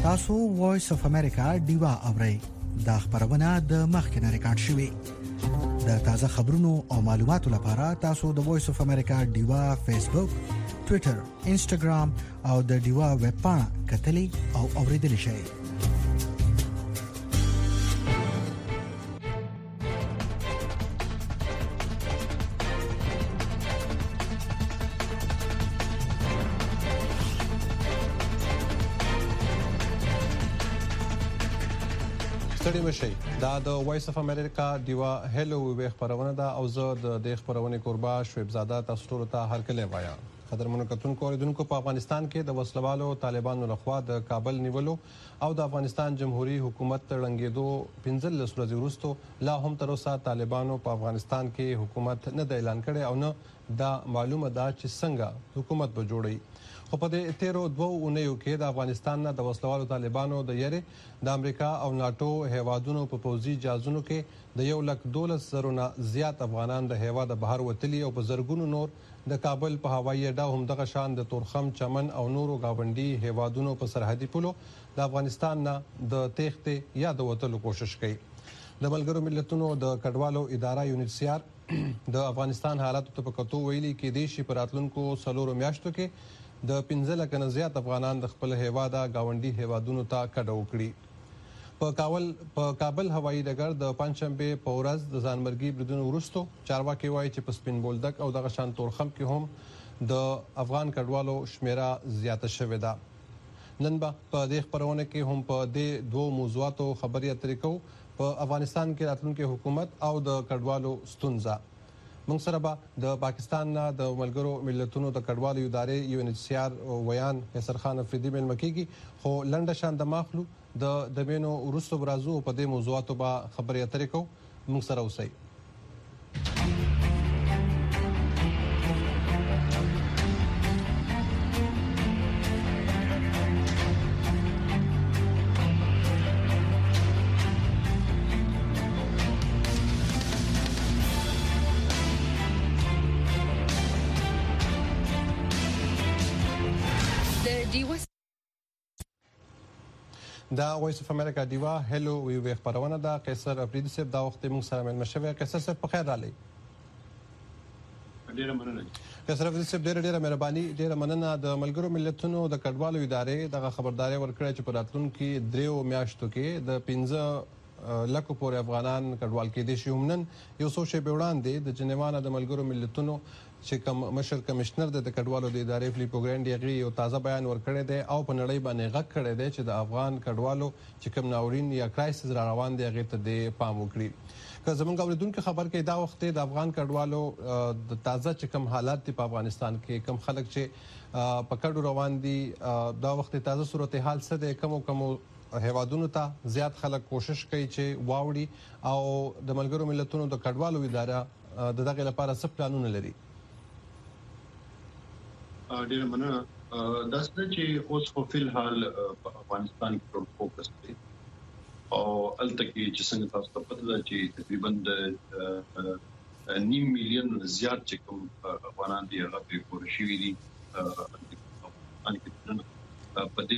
تاسو وایس اف امریکا ډیوا اورئ دا خبرونه د مخکنه ریکارډ شوې د تازه خبرونو او معلوماتو لپاره تاسو د وایس اف امریکا ډیوا فیسبوک ټوئیټر انسټاګرام او د ډیوا ویب پاڼه کتلې او اوریدل شئ ستړي مشئ دا د وایس اف امریکا دیوا هلو وی خبرونه ده او زه د خبرونه قربا شعیب زاده تاسو ټول ته هرکلی وایم قدرمنو کتونکو اوریدونکو په افغانستان کې د وسلوالو طالبانو لخوا د کابل نیولو او د افغانستان جمهوریت حکومت تړنګېدو 15 ورځې وروسته لا هم تر اوسه طالبانو په افغانستان کې حکومت نه د اعلان کړي او نه دا معلومه ده چې څنګه حکومت به جوړي خو په دې 13 اونیو کې د افغانستان نه د وسلوالو طالبانو د یری د امریکا او ناتو هیوادونو په پوځي جازونو کې د 112,000 نه زیات افغانان د هیواد بهر وتلي او په زرګونو نور د کابل په هوایي اډه هم دغه شان د تورخم چمن او نورو گاونډي هیوادونو په سرحدي پولو د افغانستان نه د تېښتې یا د وټلو کوشش کوي د ملګرو ملتونو د کډوالو اداره یونیسیار د افغانستان حالات ته په کتو ویلي کې د شي پراتلونکو سلورو میاشتو کې د 15 لک نه زیات افغانان د خپل هیواد گاونډي هیوادونو ته کډه وکړي په کابل هوایي ډګر د پنځشنبه په ورځ د ځانمرګي بریدونو وروسته چارواکي وایي چې په سپین بولدک او دغه شان تورخم کې هم د افغان کډوالو شمیره زیاته شوې ده نن په دې خبرونه کې هم په دې دوه موضوعاتو خبري اترې کوو په افغانستان کې راتلونکي حکومت او د کډوالو ستونزه موږ سره به د پاکستان نه د ملګرو ملتونو د کډوالو ادارې یونیسیار ویان حسر خان افریدي ملمکیږي خو لنډه شان د ماخلو د مینو ورستو برازو په دې موضوعاتو به خبري اترې کوو موږ سره اوسئ دا وایس اف امریکا دیوا هلو وی خبرونه ده قیصر افریدي صاحب دا وخت موږ سره مل مشوي قیصر صاحب په خیر رالي ډیره مننه قیصر افریدي صاحب ډیره مهرباني ډیره مننه د ملګرو ملتونو د کډوالو ادارې دغه خبرداري ورکړه چې په راتلونکو 3 میاشتو کې د 15 لکه پورې افغانان کډوال کې دي چې همنن یو څو شی وړاندې د جنیوانه د ملګرو ملتونو چې کوم مشر کمشنر د کډوالو د ادارې فلیپو ګرانډي غي یو تازه بیان ورکړی دی او په نړۍ باندې غږ کړی دی چې د افغان کډوالو چې کوم ناورین یا کرایسس را روان دی هغه ته د پام وکړي که زمونږ اوریدونکو خبر کې دا وخت د افغان کډوالو د تازه چې کوم حالات په افغانستان کې کوم خلک چې په کډو روان دي دا وخت تازه صورتحال څه دی کوم هیوادونو ته زیات خلک کوشش کوي چې واوړي او د ملګرو ملتونو د کډوالو اداره د دغه لپاره څه پلانونه لري ډیره مننه دا څه چې اوس په فلحال په افغانستان کې ټول فوکس دی او التکی چې څنګه تاسو ته پته ده چې تقریبا 9 میلیون زیات چې کوم افغانان دي هغه په کورشي دي ان کې په دې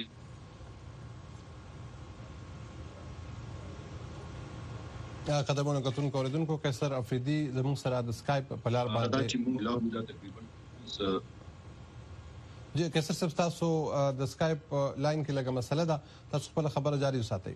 قدمونو کتونکو اوریدونکو قیصر افریدي زموږ سره د اسکایپ په لار باندې چې موږ لا هم تقریبا قیصر صاحب تاسو د اسکایپ لاین کې لګه مسله ده تاسو خپل خبره جاری وساتئ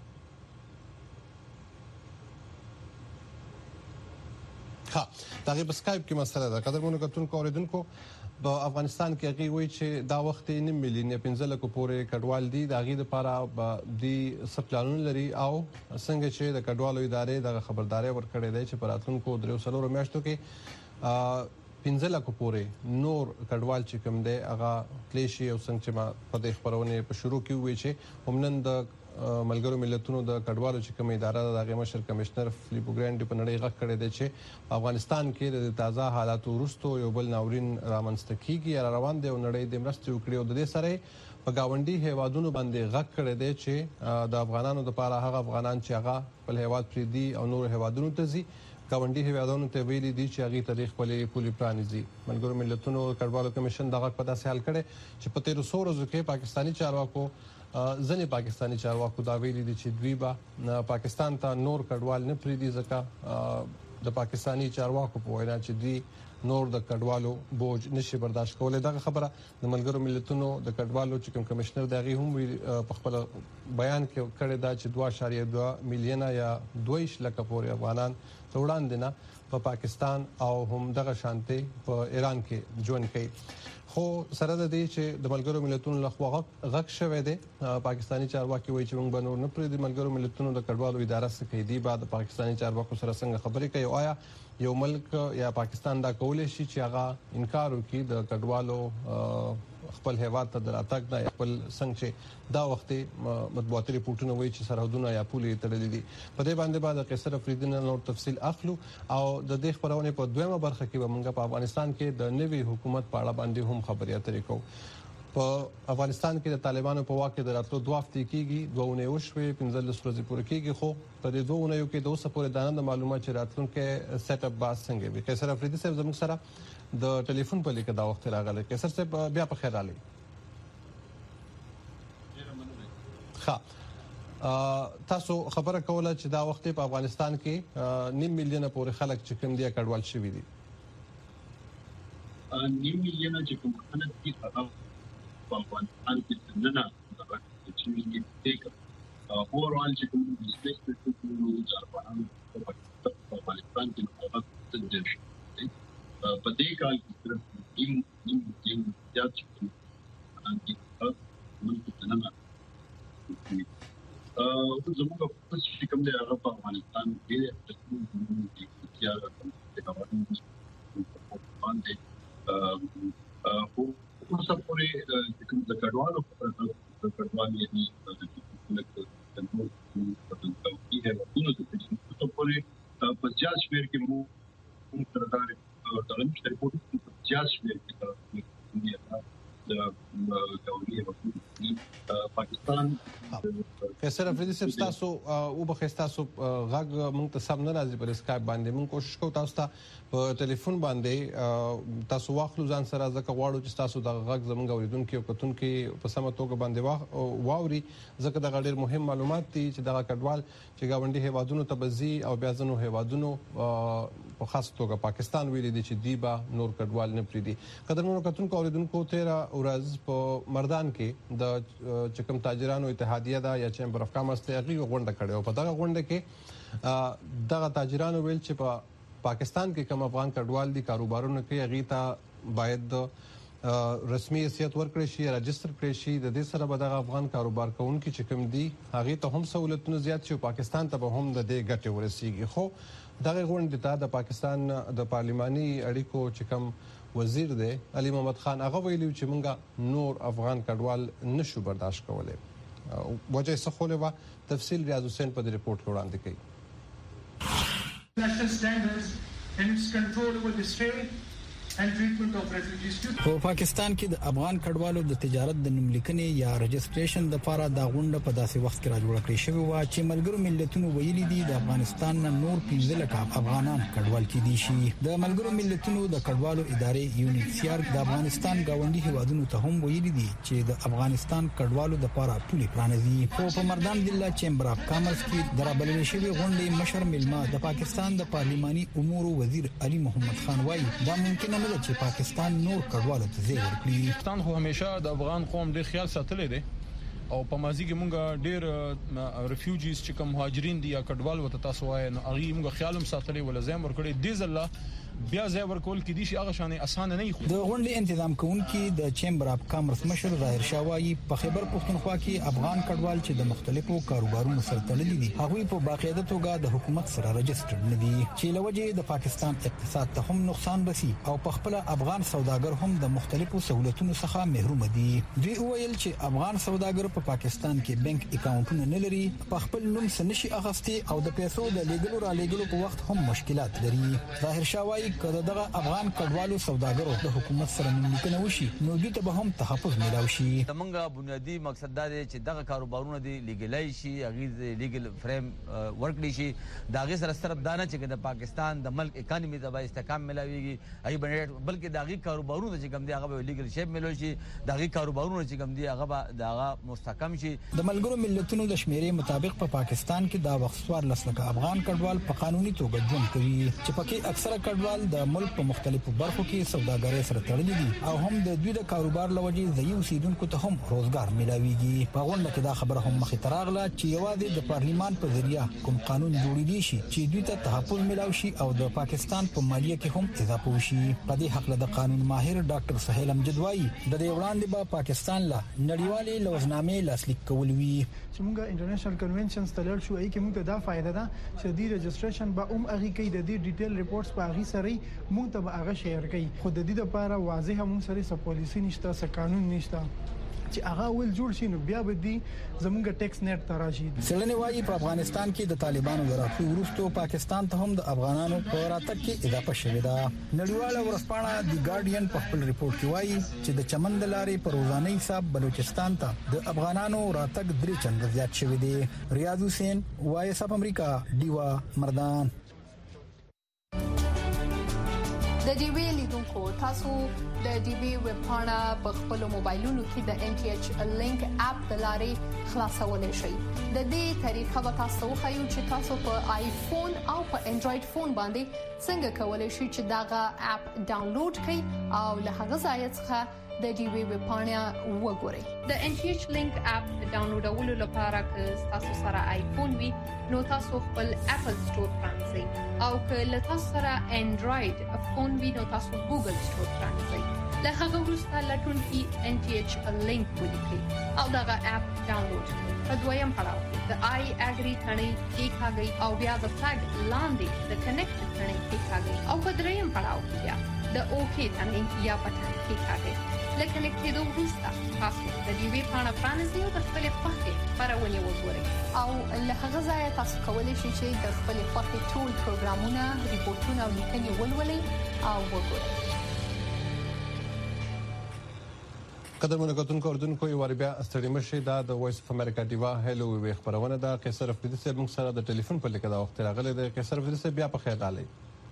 ها دا غي په اسکایپ کې مسله ده قدرمنو کتونکو اوریدونکو په افغانستان کې هغه وایي چې دا وخت 9 میلیون 15 لک پورې کډوال دي دا غي لپاره د سپلانون لري او څنګه چې د کډوالو ادارې د خبرداري ورکړې ده چې په راتلونکو 3 میاشتو کې 15 لک پورې نور کډوال چې کوم دی هغه کلیشي او څنګه چې ما په دې خبرونه په شروع کې وی چې همنن د ملګرو ملتونو د کډوالو چې کوم اداره د مشر کمشنر فلیپو ګرانډي په نړۍ غږ کړی دی چې افغانستان کې د تازه حالات ورستو یو بل ناورین رامنځته کیږي روان دی او نړۍ د مرستې وکړي او د دې سره په گاونډي هیوادونو باندې غږ کړی دی چې د افغانانو لپاره هغه افغانان چې هغه په هیواد پریدي او نور هیوادونو ته ځي گاونډي هیوادونو ته ویلي دي چې هغه تاریخ پولي پرانیزي ملګرو ملتونو کډوالو کمیشن دغه په داسې حال کړي چې په 1300 ورځو کې پاکستاني چارواکو ځنې پاکستاني چارواکو دا ویلي دي چې دوی به پاکستان ته نور کډوال نه پریدي ځکه د پاکستاني چارواکو په وینا چې دوی نور د کډوالو بوج نشي برداشت کولای. دا خبره د ملګرو ملتونو د کډوالو چې کوم کمشنر دغه هم په خپل بیان کې کړی دا چې 2.2 میلیونه یا 2 لک پورې افغانان وړاندې نه په پاکستان او هم دغه شانتي په ایران کې ژوند کوي. خو سره د دې چې د ملګرو ملتونو لخوا غږ شوی دی پاکستاني چارواکي وایي چې موږ به نور نه پرې د ملګرو ملتونو د کډوالو اداره څخه دی بعد پاکستاني چارواکو سره څنګه خبرې کوي. آیا یو ملک یا پاکستان دا کولای شي چې هغه انکار وکړي د کډوالو خپل هیواد ته دراتګ نه خپل څنګه چې دا وخت مطبوعاتي ریپورتونه وایي چې سرحدونه یا پولې تړلې دي. په دې باندې بعد قیصر افریدی نور تفصیل اخلو او د دې خبرونه په دویمه برخه کې به موږ په افغانستان کې د نوي حکومت په اړه باندې هم خبرې اترې کوو. په افغانستان کې د طالبانو په واک کې د راتلو 2 هفتې کېږي 2 اونۍ وشوي 15 ورځې پورې کېږي. خو په دې 2 اونیو کې د اوسه پورې دانه معلومات چې راتلونکو سیټ اپ باز څنګه وي. قیصر افریدی صاحب زموږ سره د ټلیفون په لیکه دا وخت راغلی. قیصر صاحب بیا په خیر علي. تاسو خبره کوله چې دا وخت په افغانستان کې 9 میلیونه پورې خلک چې کوم دي کډوال شوي دي. 9 میلیونه چې کوم خلک دي هغه په افغانستان کې څنګه چې دې اورال چې کوم د سپیشل ځارپانو په افغانستان کې هغه څنګه په دې کال کې صرف یم زیات چې موږ څنګه زموږ په کوم دی هغه په افغانستان کې د سیاسي باندې اوس پورې کوم د کډوالو د کډوالو یعنی د نور په توګه ورته د پورې په جاج شمیر کې مو ترداري د لمشتري په جاج شمیر کې د دولي پاکستان قیصر افریدی صاحب تاسو او بخښتاسو غږ مونږ ته سم نه راځي پر اسکایپ باندې. مونږ کوشش کوو تاسو ته په ټلیفون باندې تاسو واخلو ځان سره ځکه غواړو چې تاسو د غږ زمونږ اوریدونکو او کتونکو په سمه توګه باندې واوري ځکه دا ډېر مهم معلومات دي چې دا کډوال چې گاونډي هیوادونو ته بزي او بیا ځنو هیوادونو په خاص توګه پاکستان ویلي دي چې دیبا نور کډوال نه پریدي. قدرمنو کتونکو اوریدونکو 13 ورځ په مردان کې د چکم تاجرانو اتحادیه دا یا چیمبر اف کامرس ته غوښنه غونډه کړې او په دغه غونډه کې دغه تاجرانو ویل چې په پاکستان کې کوم افغان کډوال دي کاروبارونه کوي هغه ته باید رسمي حیثیت ورکړي شي راجستر کړي شي. د دې سره به دغه افغان کاروبار کوونکي چې کوم دي هغه ته هم سہولتونه زیات شي پاکستان ته به هم د دې ګټه ورسیږي. خو دغه غونډه ته د پاکستان د پارلماني اړیکو چې کوم وزیر دی علي محمد خان هغه ویلي چې موږ نور افغان کډوال نشو برداشت کولای. وجه څه خولوا تفصیل ریاض حسین په ریپورت کې وړاندې کړي. National standards and its control over the trade and treatment of refugees. په پاکستان کې د افغان کډوالو د تجارت د نوملیکنې یا رجستریشن د لپاره دا غونډه په داسې وخت کې راجوړه کړې شوې و چې ملګرو ملتونو ویلي دي د افغانستان نور 15 لک افغانان کډوال کېدي شي. د ملګرو ملتونو د کډوالو ادارې یونیسیار د افغانستان گاونډي هیوادونو ته هم ویلي دي چې د افغانستان کډوالو د لپاره پولې پرانیزي. په مردان ضلع چیمبر اف کامرس کې درابلې شوې غونډې مشر ملما د پاکستان د پارلماني امور وزیر علي محمد خان وایي دا ممکن نه ده چې پاکستان نور کډوالو ته ځای ورکړي. پاکستان خو همیشه د افغان قوم ډېر خیال ساتلی دی او په ماضي کې مونږ ډېر ریفیوجیز چې کوم مهاجرین دي یا کډوال وته تاسو وایي نو هغه مونږ خیال هم ساتلی ول ځای ورکړي دي ځله بیا ځای ورکول کې دي شي هغه شانې اسانه نه وي. د غونډې تنظیم کوونکي د چیمبر اف کامرس مشر ظاهر شاوایی په خیبر پښتونخوا کې افغان کډوال چې د مختلفو کاروبارونو سره تړلي دي هغه په باقاعده توګه د حکومت سره رجستر نه دي چې لوجه د پاکستان اقتصاد ته هم نقصان رسي او په خپل افغان سوداګر هم د مختلفو سہولتونو څخه محروم دي. دوی ویل چې افغان سوداګر په پاکستان کې بانک اکاونټونه نه لري په خپل نوم سنشي اغستي او د پیسو د لیګلو را لیګلو په وخت هم مشکلات لري. ظاهر شاوایی کله دغه افغان کډوالو سوداګرو د حکومت سره نیمګړتیا وشي نو دوی ته به هم تحفظ ملاوي شي. زمونږ بنیادی مقصد دا دی چې دغه کاروبارونه دي لیګلای شي هغه لیګل فریم ورک دي شي دا غي سره صرف دانه چې د پاکستان د ملک اکانومي د با استحکام ملاويږي ای بلکې دغه کاروبارونه چې کوم دي هغه لیګل شیپ ملوي شي دغه کاروبارونه چې کوم دي هغه دغه مستحکم شي. د ملګرو ملتونو د شمیرې مطابق په پاکستان کې دا وخت لسلکه افغان کډوال په قانوني توګه ژوند کوي چې پکې اکثره کډوال د ملک په مختلفو برخو کې سوداګرۍ سره تړلي دي او هم د دوی د کاروبار لوجې ځایي اوسیدونکو ته هم روزګار ملاويږي. په غونډه کې دا خبره هم مخې ته راغله چې یوازې د پارلیمان په ذریعہ کوم قانون جوړیدي شي چې دوی ته تحفظ ملاوي شي او د پاکستان په مالیه کې هم اضافه وشي. په دې حق له قانون ماهر ډاکټر سهیل امجد وايي د دې وړاندې به پاکستان له نړیوالې لوزنامې لاسلیک کول وی چې موږ انټرنیشنل کنونشنز تلل شو ای کې موږ دا فائدہ ده چې د رجسټریشن به اغي کوي د دې ډیټیل ریپورتس په اغي سره موږ ته هغه شیر کوي خو د دې لپاره واضحه موږ سره څه پالیسی نشته څه قانون نشته چې هغه ول جوړ شي نو بیا به دي زموږ ټیکس نیټ تراشي. سلنه وايي په افغانستان کې د طالبانو دراتو وروسته پاکستان ته هم د افغانانو په راتګ کې اضافه شوې ده. نړیواله ورځپاڼه دی ګارډین په خپل ریپورت کې وايي چې د چمن د لارې په روزانه حساب بلوچستان ته د افغانانو راتګ 3 چنده زیات شوی دی. ریاض حسین وایس اف امریکا دیوا مردان. د ډي وی لیدونکو تاسو د ډي وی ویب پاڼه په خپل موبایلونو کې د ان ټي ایچ لینک اپ د لارې خلاصولای شئ. د دې طریقه به تاسو وښایو چې تاسو په آیفون او په انډراید فون باندې څنګه کولای شئ چې داغه اپ ډاونلوډ کړئ او له هغه ځای څخه د ډي وی ویب پاڼه وګورئ. د ان ټي ایچ لینک اپ ډاونلوډولو لپاره که تاسو سره آیفون وي نو تاسو خپل اپل سٹور پرانځئ او که له تاسو سره انډراید فون وي نو تاسو ګوګل سٹور پرانځئ. له هغه وروسته لټونکي ان ټي ایچ لینک ولیکئ او دغه اپ ډاونلوډ کړئ. په دویم پړاو د آی اګری ثنې کلیک او بیا د ټاګ لاندې د کنیکټ ثنې کلیک او په دریم پړاو بیا د اوکی ثنې یا بټن کلیک لکه نکټېدو وروسته تاسو د دې وی پاڼه پرانیزئ او د خپل خوښې خبرونه وګورئ او له هغه ځای تاسو کولی شئ چې د خپل خوښې ټول پروګرامونه ریپورتونه او لیکنې ولولئ او وګورئ. قدرمنو کتونکو اوردونکو یو ور بیا ستړي مشي دا د وایس اف امریکا دیوا هلو وی خبرونه دا قیصر افریدي صاحب موږ سره د ټلیفون په لیکه دا وخت راغلی دی. قیصر افریدي صاحب بیا په خیر راغلی.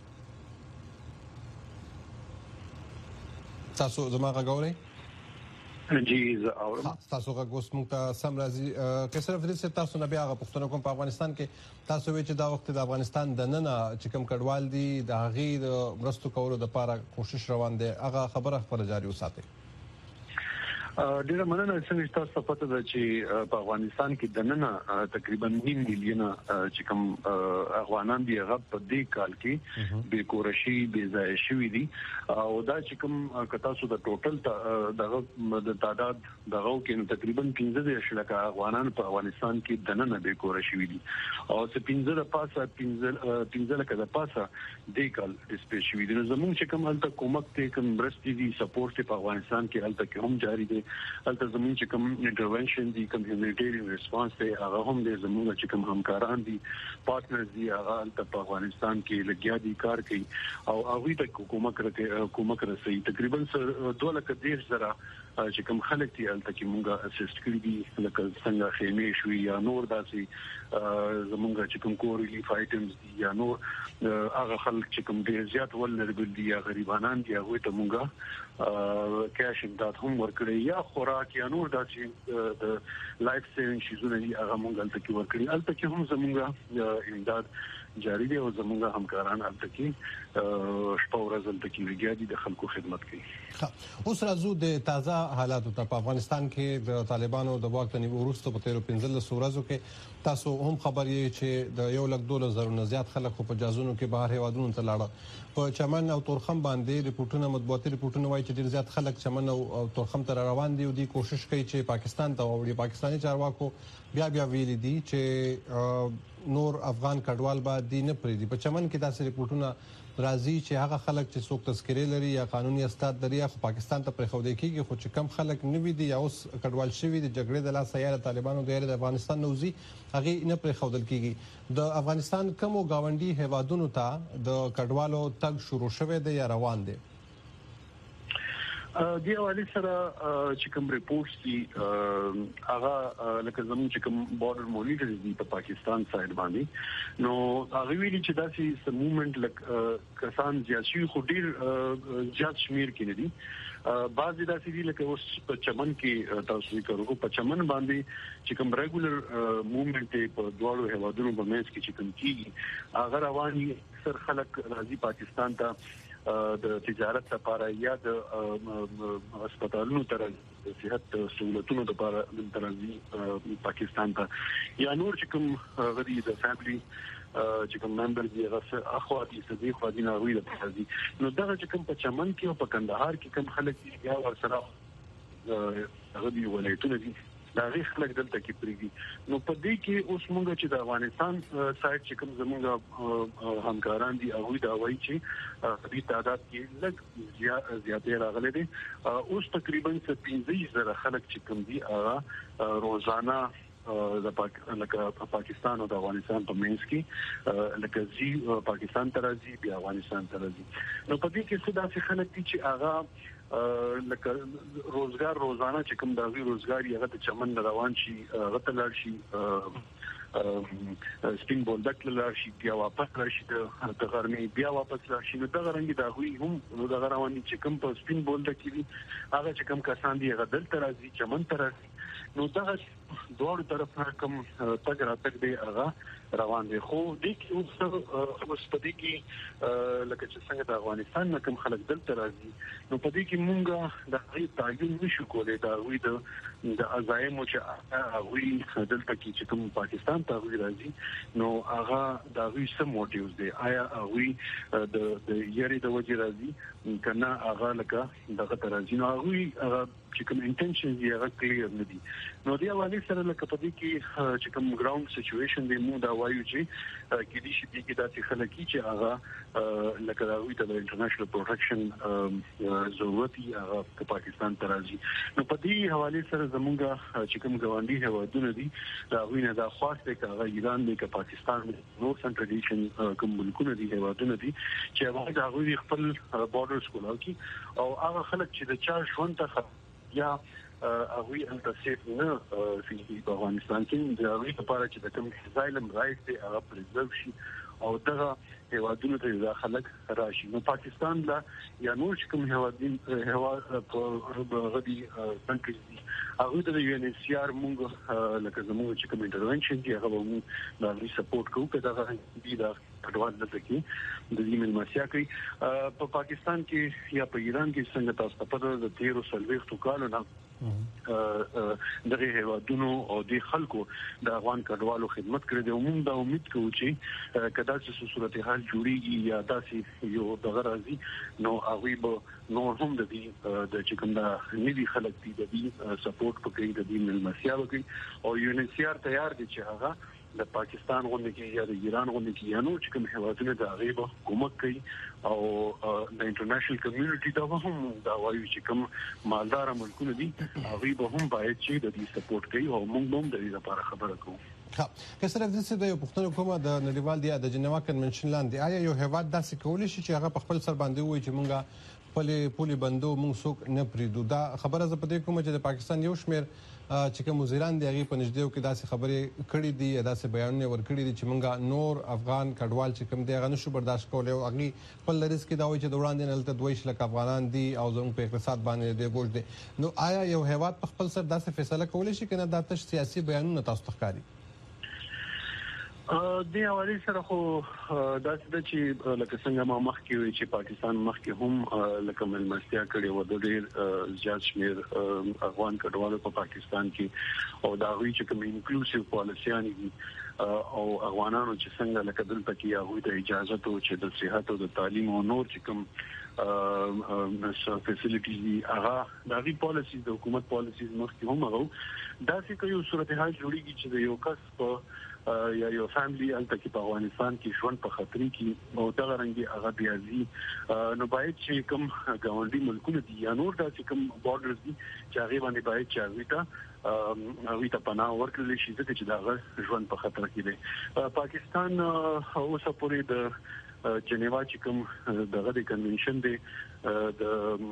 تاسو زما غوړی جی زه اورم تاسو غوښ مونږ ته سم راځي. قیصر افریدي صاحب تاسو نه بیا غو پښتنو کوم په افغانستان کې تاسو وی چې دا وخت د افغانستان د نن چې کوم کډوال دي د هغې د مرستو کولو د لپاره کوشش روان دي هغه خبره خبر جاری وساتي. ډیره مننه چې تاسو پته ده چې په افغانستان کې د نن تقریبا 9 میلیونه چې کوم افغانان دي هغه په دې کال کې بې کورشي بې ځای شوي دي او دا چې کوم کتاسو د ټوټل د تعداد دغه کې تقریبا 15 لکه افغانان په افغانستان کې د نن بې کورشي دي او څه 15 د پاسه 15 لکه د پاسه د کال ډیسپیچ شوي دي. زموږ چې کوم الته کومک ته کوم برستي دي سپورټ په افغانستان کې الته کې هم جاری دي. الته زموږ چې کوم انټرونشن دي کوم هیومانیټیرین ریسپانس ته هغه هم د زموږ چې کوم همکاران دي پارټنرز دي هغه الته په افغانستان کې لګیا دي کار کوي او هغه ته کومک رسي. تقریبا 2,10,000 چې کوم خلک دي الته کې مونږه اسیست کړی دي لکه څنګه خیمه شوي یا نور داسې زموږ چې کوم کور ریلیف آیټمز دي یا نور هغه خلک چې کوم ډیر زیات ولنربل دي یا غریبانان دي هغه ته مونږه کیش امداد هم ورکړي یا خوراک یا نور داسې د لایف سیوینګ شیزونه دي هغه مونږ الته کې ورکړي. الته کې هم زموږ امداد جاری دی او زموږ همکاران الته کې شپه ورځ الته کې لګیا دي د خلکو خدمت کوي. اوس راځو د تازه حالاتو ته. په افغانستان کې د طالبانو د واک ته نیولو وروسته په 15 ورځو کې تاسو هم خبر یې چې د 1,12,000 نه زیات خلک په جازونو کې بهر هیوادونو ته لاړل. په چمن او تورخم باندې ریپورتونه مطبوعاتي ریپورتونه وایي چې ډیر زیات خلک چمن او تورخم ته روان دي او دوی کوشش کوي چې پاکستان ته وړي. پاکستاني چارواکو بیا ویلي دي چې نور افغان کډوال به دي نه پریدي. په چمن کې داسې ریپورتونه راځي چې هغه خلک چې څوک تذکره لري یا قانوني استاد لري خو پاکستان ته پرېښودل کیږي خو چې کم خلک نوي دي یا اوس کډوال شوي د جګړې د لاس یا طالبانو د افغانستان نوزي هغه نه پرېښودل کیږي د افغانستان کومو گاونډي هیوادونو ته د کډوالو تګ شروع شوه دی یا روان دی دی حواله سره چې کوم ریپورتس دي هغه لکه زموږ چې کوم بارډر مونیټرز دي په پاکستان سایډ باندې نو هغه ویلي چې داسې سم موومېنټ لکه کسان زیات خو ډیر زیات شمیر کې دي بعضی داسې دي لکه اوس په چمن کې تاسو یې کوو په چمن باندې چې کوم ریګولر موومېنټ په دوړو هوادونو په منځ کې چې کوم کیږي هغه رواني اکثر خلک راځي پاکستان ته د تجارت لپاره یا د هسپتالونو تر د صحت سہولتونو لپاره ترځي پاکستان ته یا نور چې کوم غړي د فیملی چې کوم ممبر دي هغه اخواتي صدیق خادي ناوی د ترځي نو دا چې کوم په چمن کې او په کندهار کې کوم خلک دي یا ورسره غړي ولایتونه دي دا غي خلک دلته کې پریږي نو په دې کې اوس موږ چې د افغانستان سایډ چې کوم زموږ همکاران دي هغه دا وایي چې په تعداد کې لږ زیاتې راغلي دي اوس تقریبا 15,000 خلک چې کوم دي هغه روزانه د پاکستان او د افغانستان په منځ کې لکه زی پاکستان ته راځي بیا افغانستان ته راځي نو په دې کې څه داسې خلک دي چې هغه لکه روزګار روزانه چې کوم دغه روزګار یې هغه چمن روان شي غته لار شي سپین بولدک لار شي بیا واپس راشي د غرمې بیا واپس راشي نو دغه رنګ د هغوی هم دغه رواني چې کوم په سپین بولدک کې هغه چې کوم کسان دي هغه دلته راځي چمن ته راځي نو دغه دوه طرف کوم تګ راتګ دی هغه روان دي خو د کې اوس په دې کې لکه چې څنګه د افغانستان کوم خلک دلته راځي نو په دې کې مونږه د هغې تعین نشو کولای دا وي د ازایم چې هغه دلته کې چې کوم پاکستان ته راځي نو هغه دا وی سم موټیوز دي آیا هغه د یاري د وجه راځي کنه هغه لکه دغه راځي نو هغه چې کوم انټنشنز یې هغه کلیر نه دي نو دی حواله سره لکه په دې کې چې کوم ګراوند سچويشن دی موږ دا وایو چې کې دي چې کې داسې خلک چې هغه لکه دا وی د انټرنیشنل پروټیکشن ضرورت یې هغه په پاکستان ته راځي نو په دې حواله سره زموږ چې کوم ګاونډي هوادونه دي دا وینه دا خاصه کاغه ایران دی که پاکستان نو سنټرل ایشین کوم ملکونه دي هوادونه دي چې هغه د هغوی خپل بارډرز کولاو کی او هغه خلک چې د چا ژوند ته یا هغوی انتسیف نه په افغانستان کې د هغوی لپاره چې د کوم اسایلم رائټ دی هغه پرزرو شي او دغه هیوادونو ته د خلک راشي نو پاکستان لا یا نور چې کوم هیواد په غدي کنټریز دي هغه د یو ان ایچ سی آر مونږ لکه زموږ چې کوم انټرونشن دی هغه مونږ دا غي سپورټ کوو که دا دي دا کډوال د تکي د ایمیل مسیا کوي په پاکستان کې یا په ایران کې څنګه تاسو په د 13 سلويختو کالو نه دغه هیوادونو او د خلکو د افغان کډوالو خدمت کړې د عموم د امید کوو چې کدا چې صورتحال جوړیږي یا داسې یو دغه راځي نو هغه به نور هم د دې د چې کوم د نیدي خلک دي د دې سپورټ کوي د دې ملمسیا کوي او یو ان ایچ سی آر تیار دي چې هغه د پاکستان غونډه کې یا د ایران غونډه کې یا نو چې کوم هیوادونه د غیبه کومک کوي او د انټرنیشنل کمیونټي دا هم دا وایي چې کوم مالدار ملکونه دي هغه به هم باید چې د دې سپورټ کوي او موږ هم د دې لپاره خبره کوو که سره د څه د یو پښتون حکومت د نړیوال دی د جنیوا کنونشن لاندې آیا یو هیواد داسې کولی شي چې هغه په خپل سر باندې وایي چې مونږه پولي بندو مونږ څوک نه پریدو دا خبره ز په دې کوم چې د پاکستان یو شمیر چې کوم وزیران دی هغه په نږدې کې داسې خبرې کړې دي داسې بیانونه ورکړي دي چې مونږه نور افغان کډوال چې کوم دی هغه نشو برداشت کولای او هغه خپل لریس کې دا وایي چې د وړاندې نلته 2 لک افغانان دي او زموږ په اقتصاد باندې دی ګوش دي نو آیا یو هیواد په خپل سر داسې فیصله کولی شي کنه دا تش سیاسي بیانونه تاسو ښکاري د حواله سره خو دا چې لکه څنګه ما مخکې وی چې پاکستان مخکې هم لکه ملمستیا کړي و د ډېر زیات شمیر افغان کډوالو په پاکستان کې او دا وی چې کوم انکلوسیو پالیسیان دي او افغانانو چې څنګه لکه دلته کې هغه د اجازه ته چې د صحت او د تعلیم او نور چې کوم فیسیلیټیز دي هغه د غي پالیسي د حکومت پالیسیز مخکې هم هغه دا چې کوي صورتحال جوړیږي چې د یو کس په یا یو فاميلي الته په افغانستان کې ژوند په خطر کې او دا رنګي هغه بیازي نو باید چې کوم ګاونډي ملکونه دي یا نور دا چې کوم بارډرز دي چې هغه باندې باید چې هغه ته پناه ورکړل شي ځکه چې دا ژوند په خطر کې دی پاکستان اوسه پورې د جنیوا چې کوم دغه د کنونشن دی د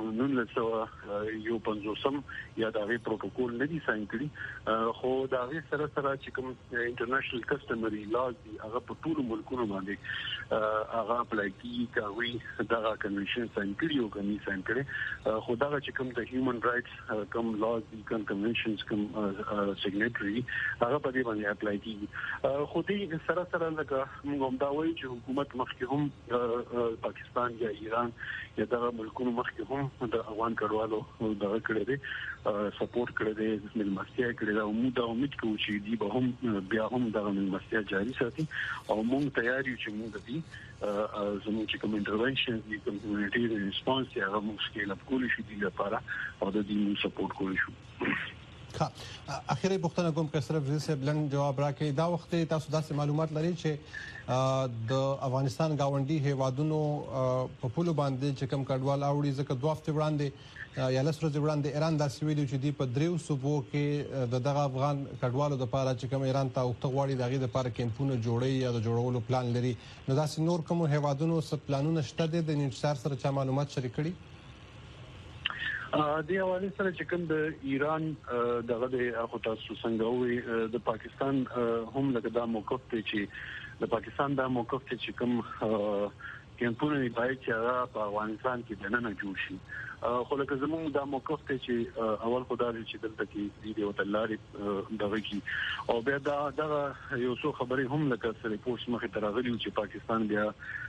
1950 یا د غي پروتوکول نه دي ساين کړی خو دا غي سره چې کوم انټرنیشنل کسټمري لاز دي هغه په ټول ملکونو باندې هغه اپلای کیږي دا کنونشن ساين کړی او کني ساين کړی خو دا چې کوم د هیومن رائټس کوم لاز دي کوم کنونشنز کوم سیګنیټری هغه په دې باندې اپلای کیږي خو دې سره لکه موږ دا وایو چې حکومت مخکې هم پاکستان یا ایران یا د ملکونو مخکې هم د افغان کډوالو دغه کړی دی سپورټ کړی دی ملمستیا کړی دا امید کوو چې دی به هم بیا هم دغه ملمستیا جاري ساتي او موږ تیار یو چې موږ دې زموږ چې کوم انټرونشن دي کمیونټي ریسپانس یا موږ سکیل اپ کولی شو دي لپاره او د دې موږ سپورټ کولی شو اخیری پوښتنه کوم که صرف زه بلند جواب راکړئ دا وخت تاسو داسې معلومات لرئ چې د افغانستان گاونډي هیوادونو په پولو باندې چې کوم کډوال اوړي ځکه دوه هفته وړاندې یا لس ورځې وړاندې ایران داسې ویلي چې دی په دریو صوبو کې دغه افغان کډوالو د لپاره چې کوم ایران ته وغواړي دغه لپاره کیمپونه جوړي یا د جوړولو پلان لري نو داسې نور کوم هیوادونو څخه پلانونه شته د انتشار سره چا معلومات شریک کړي د حواله سره چې کوم د ایران دغه د اخو تاسو څنګه وي د پاکستان هم لکه دا موقف ته چې د پاکستان دا موقف ته چې کوم کیمپونه باید چې هغه په افغانستان کې دننه جوړ شي خو لکه زموږ دا موقف ته چې اول خدای چې دلته کې دی او تلاري دغه کې او بیا دا یو څو خبرې هم لکه ریپورټ مخه ترغلي چې پاکستان بیا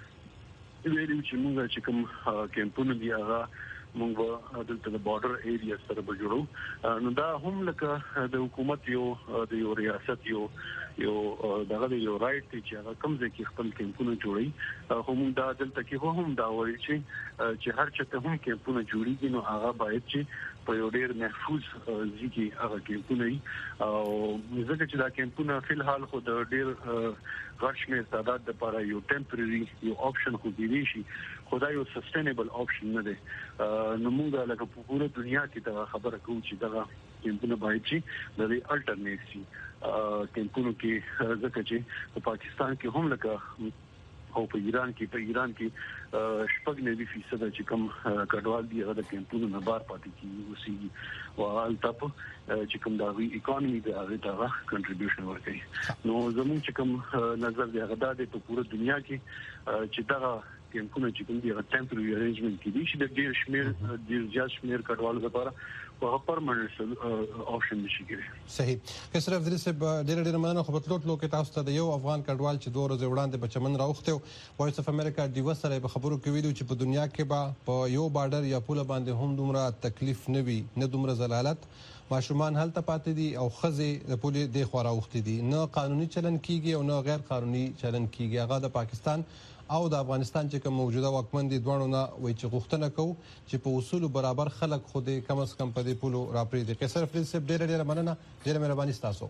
ویلي چې موږ چې کوم کیمپونه دی هغه موږ دلته د بارډر ایریا سره به جوړو نو دا هم لکه د حکومت یو ریاست یو دغه یو رائټ چې هغه کوم ځکه خپل کیمپونه جوړي هم دا دلته کې هم دا وایي چې هر چاته هم کیمپونه جوړيږي نو هغه باید چې په یو ډیر محفوظ ځای هغه کیمپونه او ځکه چې دا کیمپونه فل حال خو د ډیر غشمه تعداد لپاره یو ټمپرری یو اپشن خو دی شي خدای یو سستینبل اپشن نه دی نو موږ لکه په پوره دنیا کې دا خبره کوو چې دا کیمپونه باید چې د الټرنیټ سي کیمپونو کې ځکه چې په پاکستان کې هم لکه او په ایران کې شپږ 90% چې کوم کډوال دی هغه د کیمپونو نه بار پاتې کیږي اوسې او الټاپ چې کوم د اکانومي د هغه ته کنټریبیوشن ورکړي نو زموږ چې کوم نظر دی هغه د پوره دنیا کې چې دا کیمپونه چې کوم دی هغه ټمپرری ارینجمنت کې دي چې د ډیر زیات شمیر کډوالو لپاره په پرمننت اپشن نشي کېږي صحیح که صرف درې سه ډېر مننه خو په ټولو کې تاسو ته د یو افغان کډوال چې 2 ورځې وړاندې په چمن راوخته وایس اف امریکا ډیو سره په خبرو کې ویلو چې په دنیا کې په یو بارډر یا پوله باندې هم دومره تکلیف نه وي نه دومره زلالت ماشومان هلته پاتې دي او خزه د پوله د خورا وخت دي نه قانوني چلن کیږي او نه غیر قانوني چلن کیږي هغه د پاکستان او د افغانستان چې کوم موجوده واکمن دي دوه نه وای چې غوښتنه کوي چې په اصول برابر خلک خوده کم از کم په دې پولو راپری دي که صرف ډېر مننه ډېر مهرباني تاسو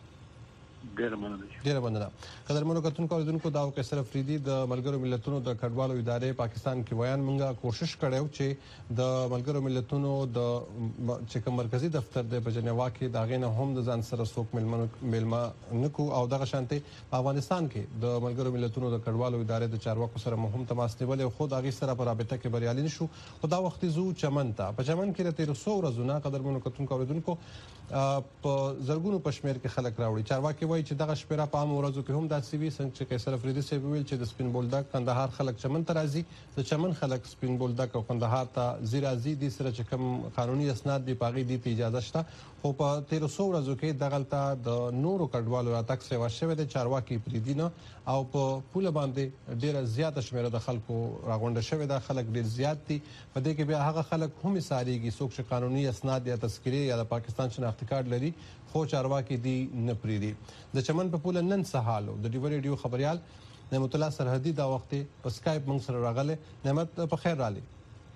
ډېر مننه قدرمنو کتونکو اوریدونکو دا که صرف فریدي د ملګرو ملتونو د کډوالو ادارې پاکستان کې بیان مونږه کوشش کړو چې د ملګرو ملتونو د چې کوم مرکزی دفتر د جنیوا کې دا غینه هم د ځان سره څوک ملما نکو او دغه شانتي افغانستان کې د ملګرو ملتونو د کډوالو ادارې د چارواکو سره مهم تماس نیول او خود هغه سره په رابطه کې بریالي نشو خدا وخت زو چمن ته په چمن کې رته 100 ورځې قدرمنو کتونکو اوریدونکو په زرګونو پښمیر کې خلک راوړي چارواکي وایي چې دغه شپره په امورزو کې هم داسې وي څنګه چې کیسر فریدي سي ویل چې د سپین بولدک کندهار خلک چمن ته راځي د چمن خلک سپین بولدک او کندهار ته زیرازي دي سره چې کوم قانوني اسناد دی پاغي دي اجازه شته خو په 1300 ورځو کې دغلطه د نورو کډوالو راتګ سیوا شوه د چارواکي پریدینه او په پوله باندې ډیره زیاته شمیره د خلکو راغونډه شوه د خلک ډیر زیات دي په دې کې بیا هغه خلک هم ساريږي څوک چې قانوني اسناد یا تذکره یا د پاکستان شناختی کارت لري خو چارواکي دي نه پریدي د چمن په پوله نن سهالو د ډیو ریډیو خبريال نعمت الله سرحدي دا وخت په اسکایپ موږ سره راغله نعمت په خیر رالي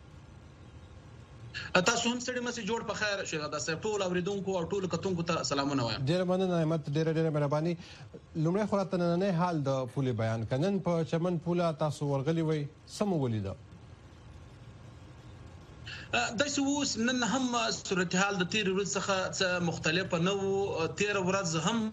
تاسو هم ستړي مسي جوړ په خیر شهدا صاحب ټول اوریدونکو او ټول کتونکو ته سلامونه وایم. ډیر مننه احمد، ډیر مهرباني. لومړی خو راته نننی حال د پولې بیان کنن په چمن پوله تاسو ورغلی وي سم ولیدا داسې اوس نن هم صورتحال د تیر ورځ څخه مختلفه نه وو. تیر ورځ هم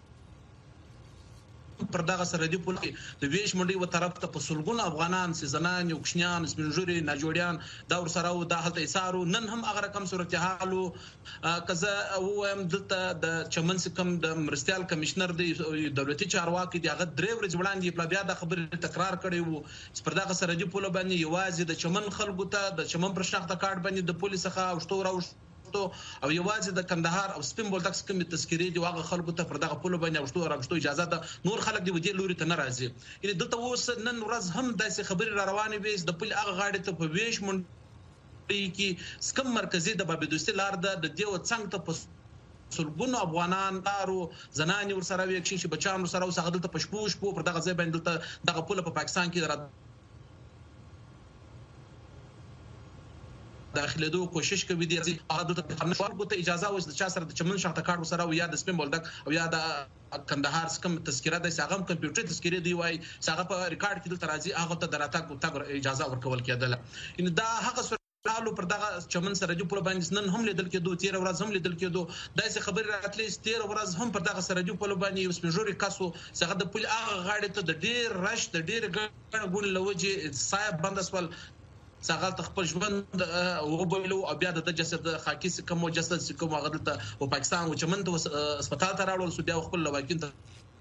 پر دغه سرحدي پول کې د ویش منډي و طرف ته په سلګونو افغانان سيزنان یو کښنیان سپینجوري ناجوړیان دا ور سره و د حالت ایثارو نن هم هغه رقم صورتحالو کزه وایم دلته د چمن سکم د مرستيال کمشنر دی دولتي چارواکي دی هغه درې ورځې وړاندې بیا د خبرې تکرار کړی وو چې پر دغه سرحدي پول باندې یوازې د چمن خلکو ته د چمن پر شناخته کارت باندې د پولیس څخه اوشتو او یوازې د کندهار او سپین بولدک کوم تذکری دی واغه خلکو ته پر دغه پول باندې اوشتو راغشتو اجازه ده نور خلک دی ودی لوري ته ناراضي. یعنی دلته اوس نن ورځ هم داسې خبرې را روانې وي د پول هغه غاړې ته په ویش منډي کې سکم مرکزی د بابدوستي لار ده د دیو څنګه ته په سلګونو افغانان دارو زناني ور سره وي چې بچان سره اوس هغه دلته پښپوش پر دغه ځای باندې دلته دغه پول په پاکستان کې داخليدو کوشش کوي دي هغه د خلکو ته اجازه اوس د چا سره د چمن شخته کارت سره او یا د سپین بولدک او یا د کندهار سکم تذکره د ساغم کمپیوټر تذکره دی وای ساغه په ریکارډ کې د ترازی هغه ته دراتګ اجازه ورکول کېدل. ان دا هغه حالو پر دغه چمن سره جو پر باندې نن هم لیدل کېدو 13 ورځ هم لیدل کېدو داسې خبر راتلې 13 ورځ هم پر دغه سره جو پر باندې سپینجوري کاسو څنګه د پول هغه غاړې ته د ډیر رش د ډیر ګڼ لوجه صاحب بندسول څنګه خپل ژوند وبویلو او بیا د جسد خاکی کوم جسد کوم هغه ته په پاکستان او چمن ته هسپتال ته راوړل سو بیا خپل لواکین ته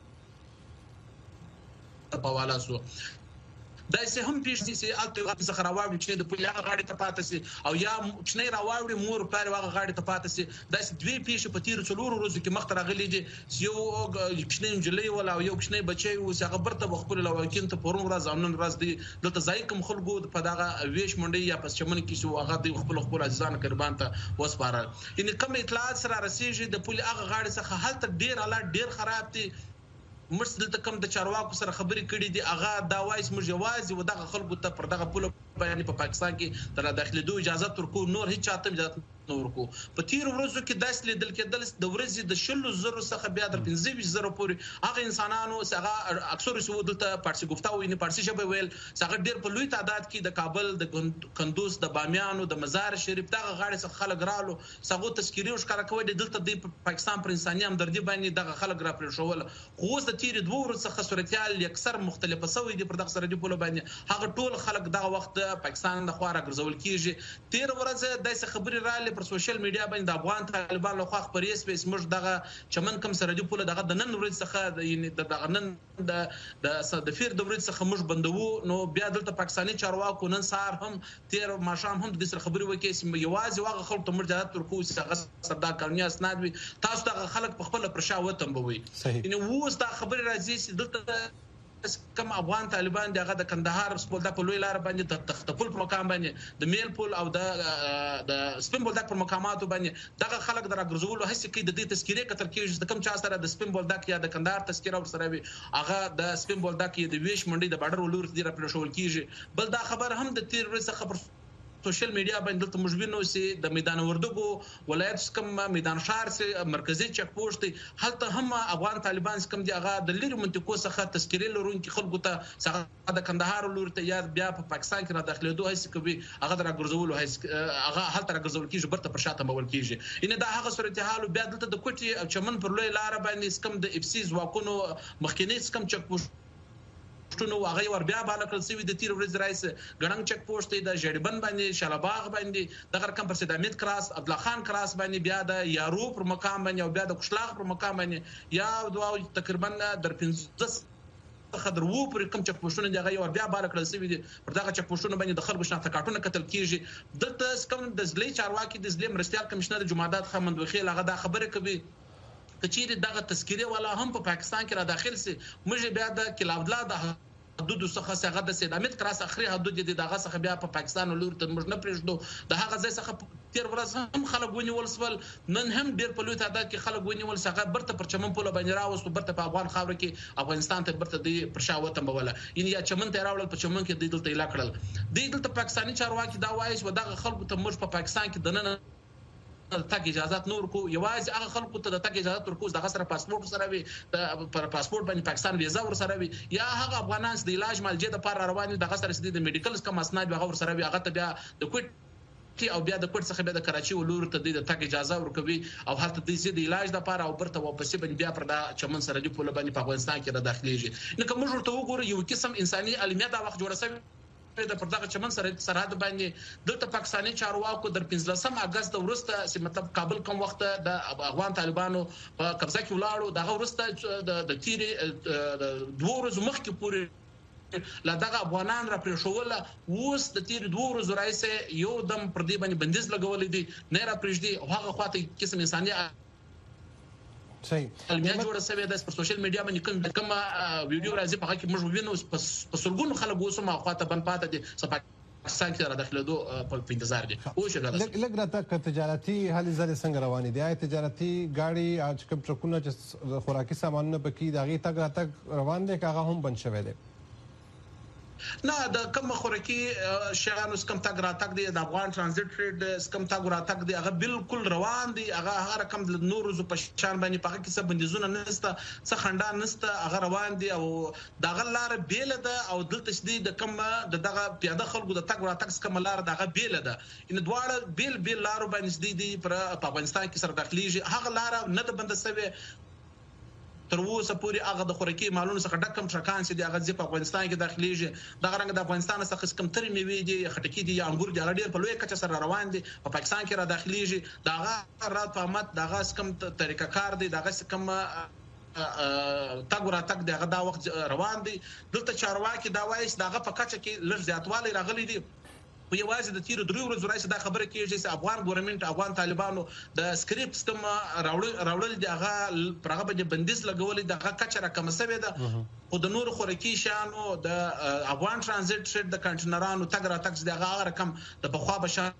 په والا سو داسې هم پیښ دي چې الته څخه راوړل چې د پولیس غاړې ته پاتې سي او یا چنې راوړل مور پاره واغه غاړې ته پاتې سي داسې دوی پیښ په تیر څلور ورځو کې مخ ته راغلي دي یو کښنې جلې ولا یو کښنې بچي او څنګه برته خپل لواکین ته پرون ورځ امن ورځ دي دلته ځای کوم خلکو په دغه ویش منډي یا پس چمن کې سو هغه د خپل عزیزان قربان ته وسپارل. یعنی کوم اطلاعات سره رسیږي د پولیس هغه غاړې څخه حالت ډیر حالات ډیر خراب دي. مرسل ته کوم د چارواکو سره خبرې کړې دي هغه دا وایي موږ یوازې ودغه خلکو ته پر دغه پول باندې په پاکستان کې تر داخليدو اجازه ورکو نور هیڅ چاته اجازه نه ورکو. په تیر ورځو کې داسې لیدل کېدل د ورځې د 100,000 څخه بیا د 15,000 پورې هغه انسانانو څنګه اکثر سو دلته پارسي گفتاو یې پارسي ژبه ویل څنګه ډیر په لوی تعداد کې د کابل د کندوز د بامیانو د مزار شریف دغه غاړې څخه خلک رالو څنګه تذکری او ښکارا کوي دلته د پاکستان پر انساني همدردي باندې دغه خلک را پرېښول. خو اوس د تیر 2 ورځې څخه صورتحال اکثر مختلفه سوي دي پر دغه سره دی په باندې هغه ټول خلک دغه وخت پاکستان د خواره ګرځول کیږي. 13 ورځې داسې خبرې رااله پر سوشل میډیا باندې د افغان طالبان له خوا خبرې سپیس موږ دغه چمن کم سره دی په دغه د نن ورځ څخه یعنی دغه نن د فیر د ورځ څخه موږ بندوو نو بیا دلته پاکستاني چارواکو نن سهار هم 13 ماشام هم د سره خبرې وکړي چې یوازې واغه خلک ته مرجعات ورکو چې هغه سردا قانوني اسناد وي تاسو دغه خلک په خپل پرشا وتم بوي. یعنی ووس دا خبرې راځي چې دلته کم افغان طالبان دغه د کندهار سپولدا په لوی لار باندې د تختپل په مقام باندې د میل پول او د سپین بولدک په مقاماتو باندې دغه خلک درګرځولو هڅه کوي د دې تذکیره کتر کې د کم چا سره د سپین بولدک یا د کندهار تذکیره ور سره وي هغه د سپین بولدک د ویش منډي د بارډر ولور دی را پرشول کیږي. بل دا خبر هم د تیر ورځ خبر سوشل میډیا باندې ته مجبور سي د میدان وردګو ولایت کم میدان شهر سي مرکزی چک پوسټ هلته هم افغان طالبان کم دي هغه د لری منطقو څخه تذکری لرونکي خلکو ته څنګه د کندهار لور ته یا بیا په پاکستان کې را داخليدو هیڅ کوي هغه درګرځولو هغه هلته راګرځول کیږي برته پر شاته مول کیږي. ان دا هغه صورتحال بیا دلته د کوټي چمن پر لوی لار باندې کم د اف سی ځواکونو مخکینی کم چک پوسټ نو هغه ور بیا بالکل سوي د تیر ورځ رئیس ګړنګ چک پوسټ د جړبن باندې شالباغ باندې د غرکم پر سیدامید کراس عبد الله خان کراس باندې بیا د یارو پر مقام باندې او بیا د کوشلاغ پر مقام باندې یا دوا تقریبا در 15 خضر وو پر کوم چک پوسټونه دی هغه ور بیا بالکل سوي دي پر دغه چک پوسټونه باندې د خلکو شناخته کارتونه قتل کیږي. دلته کوم د زلي چارواکي د زلي مرستيال کمشنر جمعدات خمند وخیل هغه دا خبره کوي کچیر دغه تذکیره والا هم په پاکستان کې را داخل سي موږ بیا د کلابلا د حدود څخه څنګه د سید امید کراس اخري حدود دي دغه څخه بیا په پاکستان ولور ته موږ نه پرېږدو د هغه ځای څخه تیر ورځ هم خلک ونیول سول نن هم ډیر په لوی تعداد کې خلک ونیول څنګه برته پر چمن پوله باندې راوستو برته په افغان خاور کې افغانستان ته برته دی پر شاوته مبوله ان یا چمن ته راوړل په چمن کې د دلته اله کړل د دلته پاکستاني چارواکي دا وایي چې دغه خلکو ته موږ په پاکستان کې دننه تک اجازه نور کو یوازې هغه خلکو ته د تک اجازه ورکو دغه سره پاسپورت سره وي پر پاسپورت باندې پاکستان ویزا ور سره وي یا هغه افغانان د علاج مالجه د پر رواني دغه سره د میډیکل کم اسناد هغه ور سره وي هغه ته بیا د کوټ او بیا د کوټ څخه بیا د کراچي ولور ته د تک اجازه ورکوي او هلته د زیات علاج د لپاره او برته واپس بیا پر د چمن سره دی په باندې په افغانستان کې د داخليږي نو کوم ورته وګورو یو قسم انساني علمیت د وخت جوړه سوی د پردغه چمن سره سرحد باندې دلته پاکستاني چارواکو در 15 اگست ورسته چې مطلب کابل کوم وخت د افغان طالبانو په قبضه کې ولاړو دغه ورسته د تیری 2 ورځې مخکې پورې لدغه افغانان را پرېښول اوس د تیر 2 ورځې راځي یو دم پر دې باندې بندیز لګولې دي نه را پرېږدي او هغه خواته قسم انساني صحیح بیا جوړه سوي د سوشل میډیا باندې کوم ویډیو راځي په حق موږ وینو په سلګونو خلک اوسمه خواته بن پاتې دي پاکستان کې را داخلو په انتظار دي او شګه لګ راته تجارتي حالي زره څنګه روانې دي آی تجارتي گاڑی اج کوم ټرکونه چې خوراکي سامانونه پکې داغي تک راتک روان دي کاغه هم بن شوي دي نه د کوم خوراکي شیانو کم تاګ راتګ دی د افغان ترانزیت ټریډ کم تاګ راتګ دی هغه بالکل روان دي هغه هر کم د نور زو په شان باندې په کې څه بندیزونه نشته څه خنډان نشته هغه روان دي او دغه لار بیل ده او دلته شدید د کم دغه پیاده خلکو د تاګ راتګ کم لار دغه بیل ده ان دواړه بیل لار باندې دي پر افغانستان کې سره داخليږي هغه لار نه د بند سوي تر اوسه پورې هغه د خوراکي مالونو څخه ډکم ټرکان چې د هغه ځې په افغانستان کې داخليږي د غرنګ د افغانستان څخه کم تر میوي دي خټکی دي انګور دي ډېر په لوی کچه سره روان دي په پاکستان کې را داخليږي د هغه رات په امت د هغه کم طریقه کار دي د هغه کم تاګ راتګ دغه دا وخت روان دي دلته چارواکي دا وایي چې دغه په کچه کې لږ زیاتوالی راغلي دي په یوازې د تیر 3 ورځې راځي دا خبره کیږي چې افغان ګورنمنت افغان طالبانو د سکرپټ سیستم راوړل دغه پرغه باندې بندیز لګولې دغه کچره کم سوي ده او د نور خوراکي شانو د افغان ترانزیت ټریډ د کنټینرانو تګ راتګ دغه رقم د بخوا بشان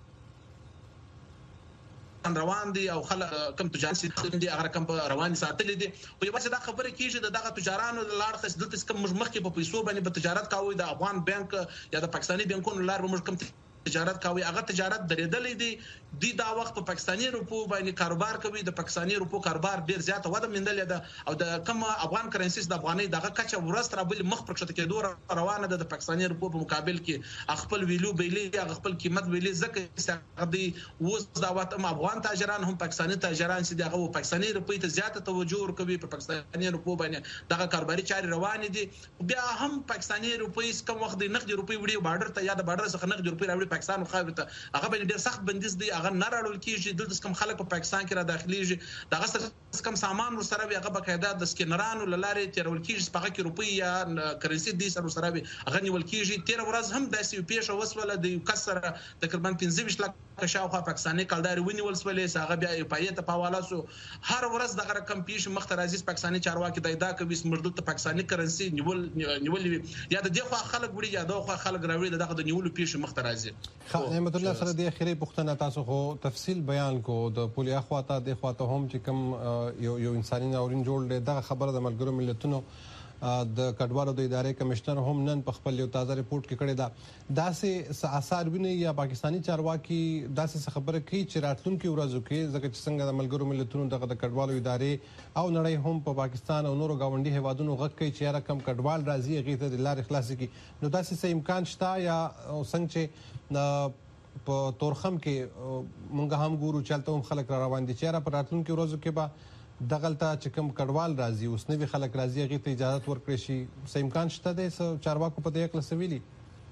روان دي او خلک کم تجارت دي هغه کم روان ساتل دي او یو څه دا خبره کیږي دغه تجارانو لار خص دلته کم مخکې په پیسو باندې په تجارت کاوه د افغان بانک یا د پاکستاني بانکونو لار به کم تجارت کوي هغه تجارت درېدلې دي دا وخت په پاکستاني روپو باندې کاروبار کوي د پاکستاني روپو کاروبار ډیر زیات وده مندل ده او د کم افغان کرنسیز د افغاني دغه کچه ورست را بل مخ پرخته کېدو روانه ده د پاکستاني روپو په مقابل کې خپل ویلو بیلې خپل قیمت ویلې زکه دي اوس دا وخت افغان تاجران هم پاکستاني تاجران چې دغه پاکستاني روپو ته زیات توجه ورکوي په پاکستاني روپو باندې دغه کاروباري چاري روان دي بیا هم پاکستاني روپو کم وخت د نقد روپو وړي بارډر ته یا د بارډر څخه نقد روپو راوړي پاکستان خو ته هغه باندې ډېر سخت بندیز دی هغه نه راړول کیږي دلته کم خلک په پاکستان کې را داخليږي دغه سره کم سامان ورسره وي هغه بقاعده د سکینرانو لارې تیرول کیږي په کې روپی یا کرنسي دي سره وي هغه نیول کیږي 13 ورځ هم داسې پیښه وسوله د یو کسر تقریبا 15 لک شاوخوا پاکستاني کلداري ونیول سولې هغه بیا پایې ته پاواله سو هر ورځ دغه رقم پیښ مخ ته راځي پاکستاني چارواکي د ادا کوي مرده ته پاکستاني کرنسي نیول یا د دغه خلک وړي یا دغه خلک راوړي دغه د نیول پیښ مخ ته راځي نعمت الله سره د اخیری پښتنه تاسو خو تفصیل بیان کو د پولیا خواته د خواته هم چې کوم یو انساني ناورین جوړ دغه خبره د ملګرو ملتونو د کډوالو د ادارې کمشنر هم نن په خپل یو تازه ریپورت کې کړی دا داسې آثار ویني یا پاکستاني چارواکي داسې خبره کوي چې راتلونکي ورځو کې ځکه چې څنګه د ملګرو ملتونو دغه د کډوالو ادارې او نړۍ هم په پاکستان او نورو گاونډي هیوادونو غږ کوي چې رقم کډوال راځي غیته د لارې خلاصي کی نو داسې څه امکان شته یا څنګه چې په تورخم کې مونږ هم ګورو چلته هم خلک را روان دي چې را په راتلونکي ورځو کې به دغلته چې کوم کډوال راځي اوس نوی خلک راځي هغه ته اجازه ورکړي شي څه امکان شته د چارواکو په دې کې لسویلي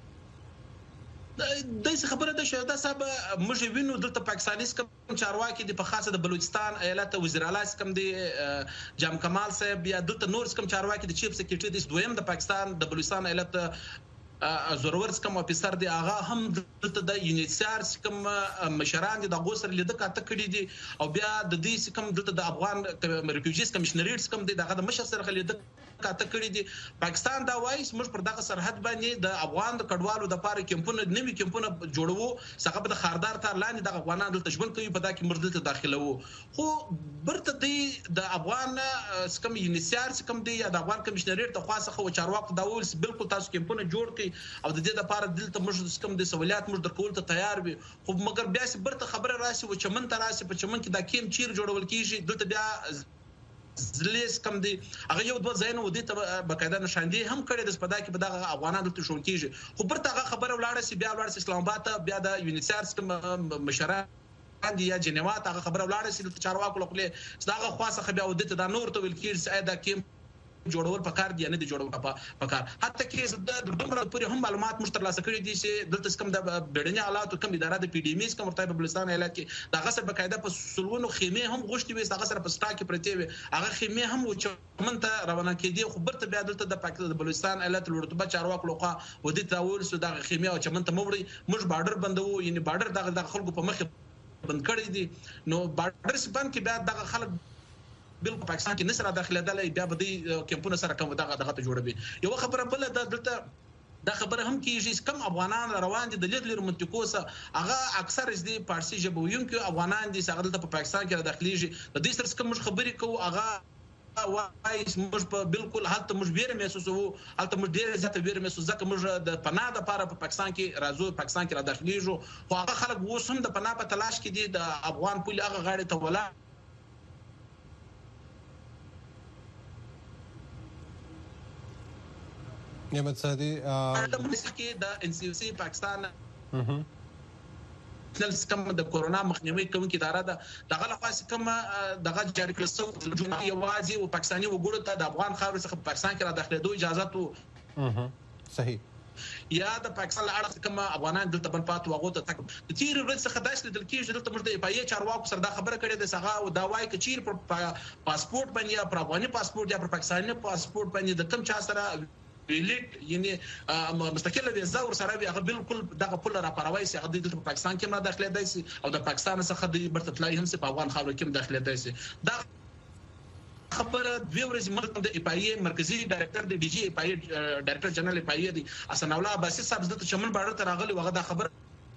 د څه خبره ده چې دا صاحب موږ وینو دلته پاکستاني کوم چارواکي د په خاصه د بلوچستان ایالت وزیر اعلی کوم دی جام کمال صاحب یا دلته نور کوم چارواکي د چیف سکریټری د دویم د پاکستان د بلوچستان ایالت زورور کوم افیسر دی هغه هم دلته د یونیسار کوم مشران دي د غوسر لیدل کاته کړی دي او بیا د دې کوم دلته د افغان ریفیوجیز کمشنریټس کوم دی دغه د مشر سره لیدل کاته کړی دي پاکستان دا وایي موږ پر دغه سرحد باندې د افغان د کډوالو د پاره کمپونه نوي کمپونه جوړوو څنګه د خاردار تر لاندې د افغانانو دلته ژوند کوي په دا کې مرده ته داخله وو خو برته دی د افغان کوم یونیسار کوم دی یا د افغان کمشنریټ ته خاصه خو چارواکو دا وایي بالکل تاسو کمپونه جوړ کړئ او د دې لپاره دلته موږ کوم د سہولیات موږ درکول ته تیار وي خو مګر بیا چې برته خبره راشي و چمن ته راشي په چمن کې دا کیم چیر جوړول کیږي دلته بیا زلیس کم دی هغه یو دوه ځایونه ودی ته بقاعده نشاندهي هم کړي د سپدا کې په دغه افغانانو ته شون کیږي خو برته هغه خبره ولاړه سي بیا ولاړه اسلام آباد ته بیا د یونیسار کوم مشران دي یا جنیوا ته هغه خبره ولاړه سي د چارواکو لخوا دغه خاصه بیا ودی ته دا نور ته ویل کیږي دا کیم جوړول پکار دي نه دي جوړول پکار حتی کې د دومره پورې هم معلومات مشترلاسه کړي دي چې دلته کوم د بیړني حالات کوم اداره د پی ډی ایم اس کوم مرتبه بلوچستان ایالت کې دغه سره بقاعده په سلوونو خیمه هم غوښتي وي دغه سره په سټاک کې پرته وي هغه خیمه هم چمن ته روانه کېدي خو برته بیا دلته د پاکستان د بلوچستان ایالت لورتبه چارواکو لخوا ودی تاول سو دغه خیمه او چمن ته موړي موږ بارډر بندو یعنی بارډر دغه خلکو په مخ بند کړی دي نو بارډر سپان کې بیا دغه خلک بالکل پاکستان کې نسره داخله دله بیا به د کمپونه سره کوم دغه ته جوړوي یو خبره بل دلته دا خبره هم کیږي کم افغانان روان دي د لیر منطقو سره هغه اکثر دي فارسی ژبه ویونکي افغانان دي چې دلته په پاکستان کې داخليږي د دې سره کوم خبرې کوو هغه وایي موږ په بالکل حالت موږ ډیر محسوسو حالت موږ ډیر زیاته ډیر محسوس ځکه موږ د پناه د لپاره په پاکستان کې راځو پاکستان کې را داخليږو خو هغه خلک اوس هم د پناه په تلاش کې دي د افغان پول هغه غاړه ته ولا نعمت سعدي د ان سی سی پاکستان نلس کوم د کورونا مخنیوي کوونکې اداره ده دغه لخوا کوم دغه جاری کړل شو جمهوریت یوازې او پاکستاني وګړو ته د افغان خاور څخه پاکستان کې را داخلېدو اجازه تو صحیح یا د پاکستان اړه کوم افغانان دلته بن پاتو هغه ته تک د تیر ورځ څخه داسې دل کېږي دلته موږ د پایې چارواکو سره دا خبره کړې ده څنګه او دا وايي چې چیر پر پاسپورت باندې یا پر افغاني پاسپورت یا پر پاکستاني پاسپورت باندې د کم چا سره ویلیټ یعنی مستقله ویزا ور سره هغه بالکل دغه پول را پاروي چې هغه د پاکستان کې نه داخله دی او د پاکستان څخه د برتلای هم په افغان خاور کې داخله دی دا خبره دوی ورځې مرکز د ایپای مرکزی ډایریکټر د ډي جی ایپای ډایریکټر جنرال ایپای دی حسن الله عباسي صاحب د چمن بارډر ته راغلی وغه دا خبر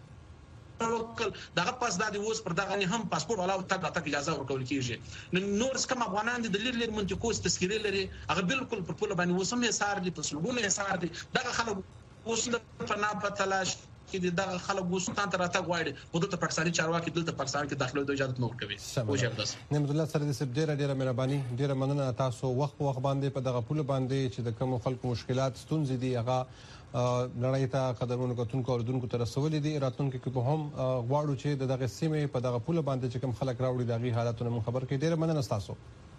دغه پاس د اوس پر دغه هم پاسپورت ولا تک اجازه ورکول کیږي نور کوم افغانان د لیر منطقو تذکيري لري هغه بالکل پر پوله باندې وسمه سار دي په سلګونه سار دي دغه خلک اوس د فنا په تلاش کې دغه خلک وسطان تر راته غواړي خو د پاکستاني چارواکي دلته پاکستان کې داخله د اجازه نور کوي او جبدس نعمت الله سره د سپډیره ډیره مهرباني ډیره مننه تاسو وخت باندې په دغه پوله باندې چې د کوم خلکو مشکلات ستونزې دي هغه لړۍ ته قدرونو کوونکو اوردونکو تر رسولې دي راتلونکو کې به هم غواړو چې دغه سیمه په دغه پوله باندې چې کوم خلک راوړي دغه حالاتونه خبر کړي ډیره مننه تاسو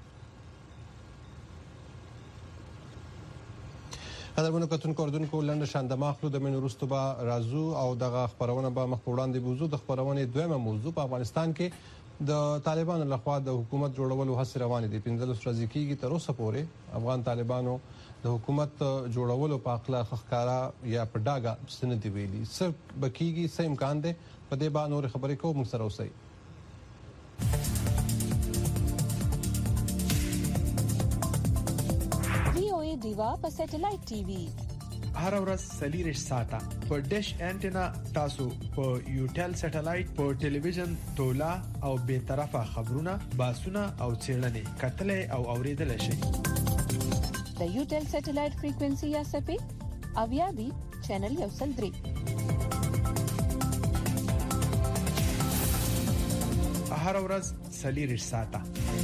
قدرونو کوونکو اوردونکو لنډ شاندمه خلو د من رستوبه رازو او دغه خبرونه به مخ وړاندې بوزو د خبرونه دویمه موضوع په افغانستان کې د طالبانو لخوا د حکومت جوړولو هڅې روانې دي 15 ورځې کېږي تر اوسه پورې افغان طالبانو د حکومت جوړولو په اړه خخکارا یا په ډاګه سند ویلي څه بکیږي څه امکان دی په دې باندې نور خبرې کوو موږ سره اوسئ VOA دیوا په سټلایټ ټي وي هر ورځ سلیریش ساته په ډیش انټینا تاسو په یوټل سټلایټ په ټلویزیون تولا او به طرفه خبرونه باسونه او چیرلنې کتلې او اوریدل شي د یوټل سټلایټ فریکوئنسي یا سپې اویا دی چینل یو سل 3 هر ورځ سلیریش ساته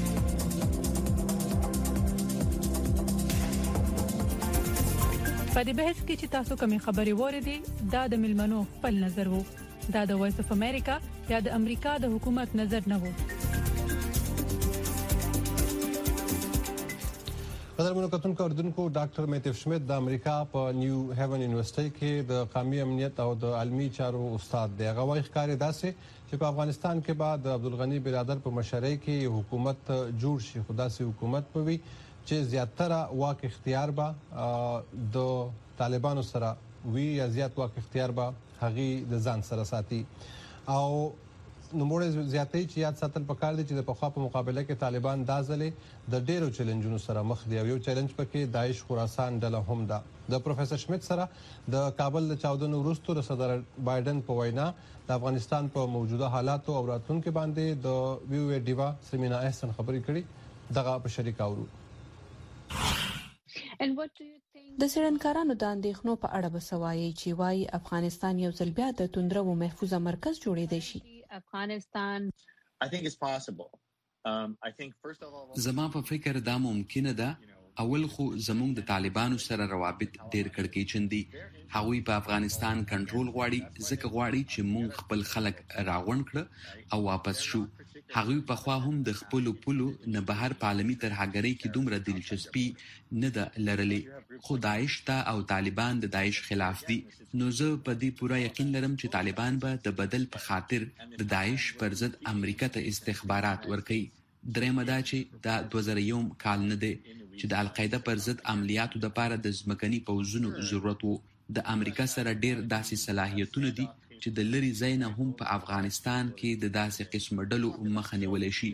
په دې بحث کې چې تاسو کومې خبرې وریدي دا د ملمنو خپل نظر وو دا د وایس اف امریکا یا د امریکا د حکومت نظر نه وو قدرمنو کتونکو اوردونکو ډاکټر میتیف شمیت د امریکا په نیو هیون یونیورسيټي کې د قومي امنیت او د علمي چارو استاد دی هغه وايي ښکاري داسې چې په افغانستان کې بعد عبدالغنی برادر په مشرۍ کې حکومت جوړ شي خدا سي حکومت پوي چې زیاتره واک اختیار به د طالبانو سره وی یا زیات واک اختیار به هغه د ځان سره ساتي او نوموړی زیاتې چې یاد ساتل پکار دي چې د پخوا په مقابله کې طالبان دا ځلې د ډیرو چیلنجونو سره مخ دي او یو چیلنج پکې داعش خراسان ډله هم ده. د پروفیسور شمیت سره د کابل د چاودنو وروسته د صدر بایدن په وینا د افغانستان په موجوده حالاتو او راتلونکو باندې د ویو ډیوا سمینا احسن خبرې کړي دغه په شریک اورو. د سړنکارانو د اندېښنو په اړه بسوایي چې وايي افغانستان یو ځل بیا د توندرو او محفوظه مرکز جوړېدای شي. افغانستان زما په فکر دا ممکنه ده. اول خو زموږ د طالبانو سره روابط ډېر کړکېچن دي. هغوی په افغانستان کنټرول غواړي ځکه غواړي چې موږ خپل خلک راغونډ کړو او واپس شو. هغوی په خوا هم د خپل پولو نه بهر په عالمي ترهګرۍ کې دومره دلچسپي نه ده لرلې. خو داعش ته او طالبان د داعش خلاف دي. نو زه په دې پوره یقین لرم چې طالبان به د بدل په خاطر د داعش پر ضد امریکا ته استخبارات ورکوي. درېمه دا چې دا 2001 کال نه دی چې د القاعده پر ضد عملیاتو لپاره د ځمکني پوځونو ضرورت وو. د امریکا سره ډېر داسې صلاحیتونه دي چې د لري ځای نه هم په افغانستان کې د داسې قسم ډلو مخه نیولی شي.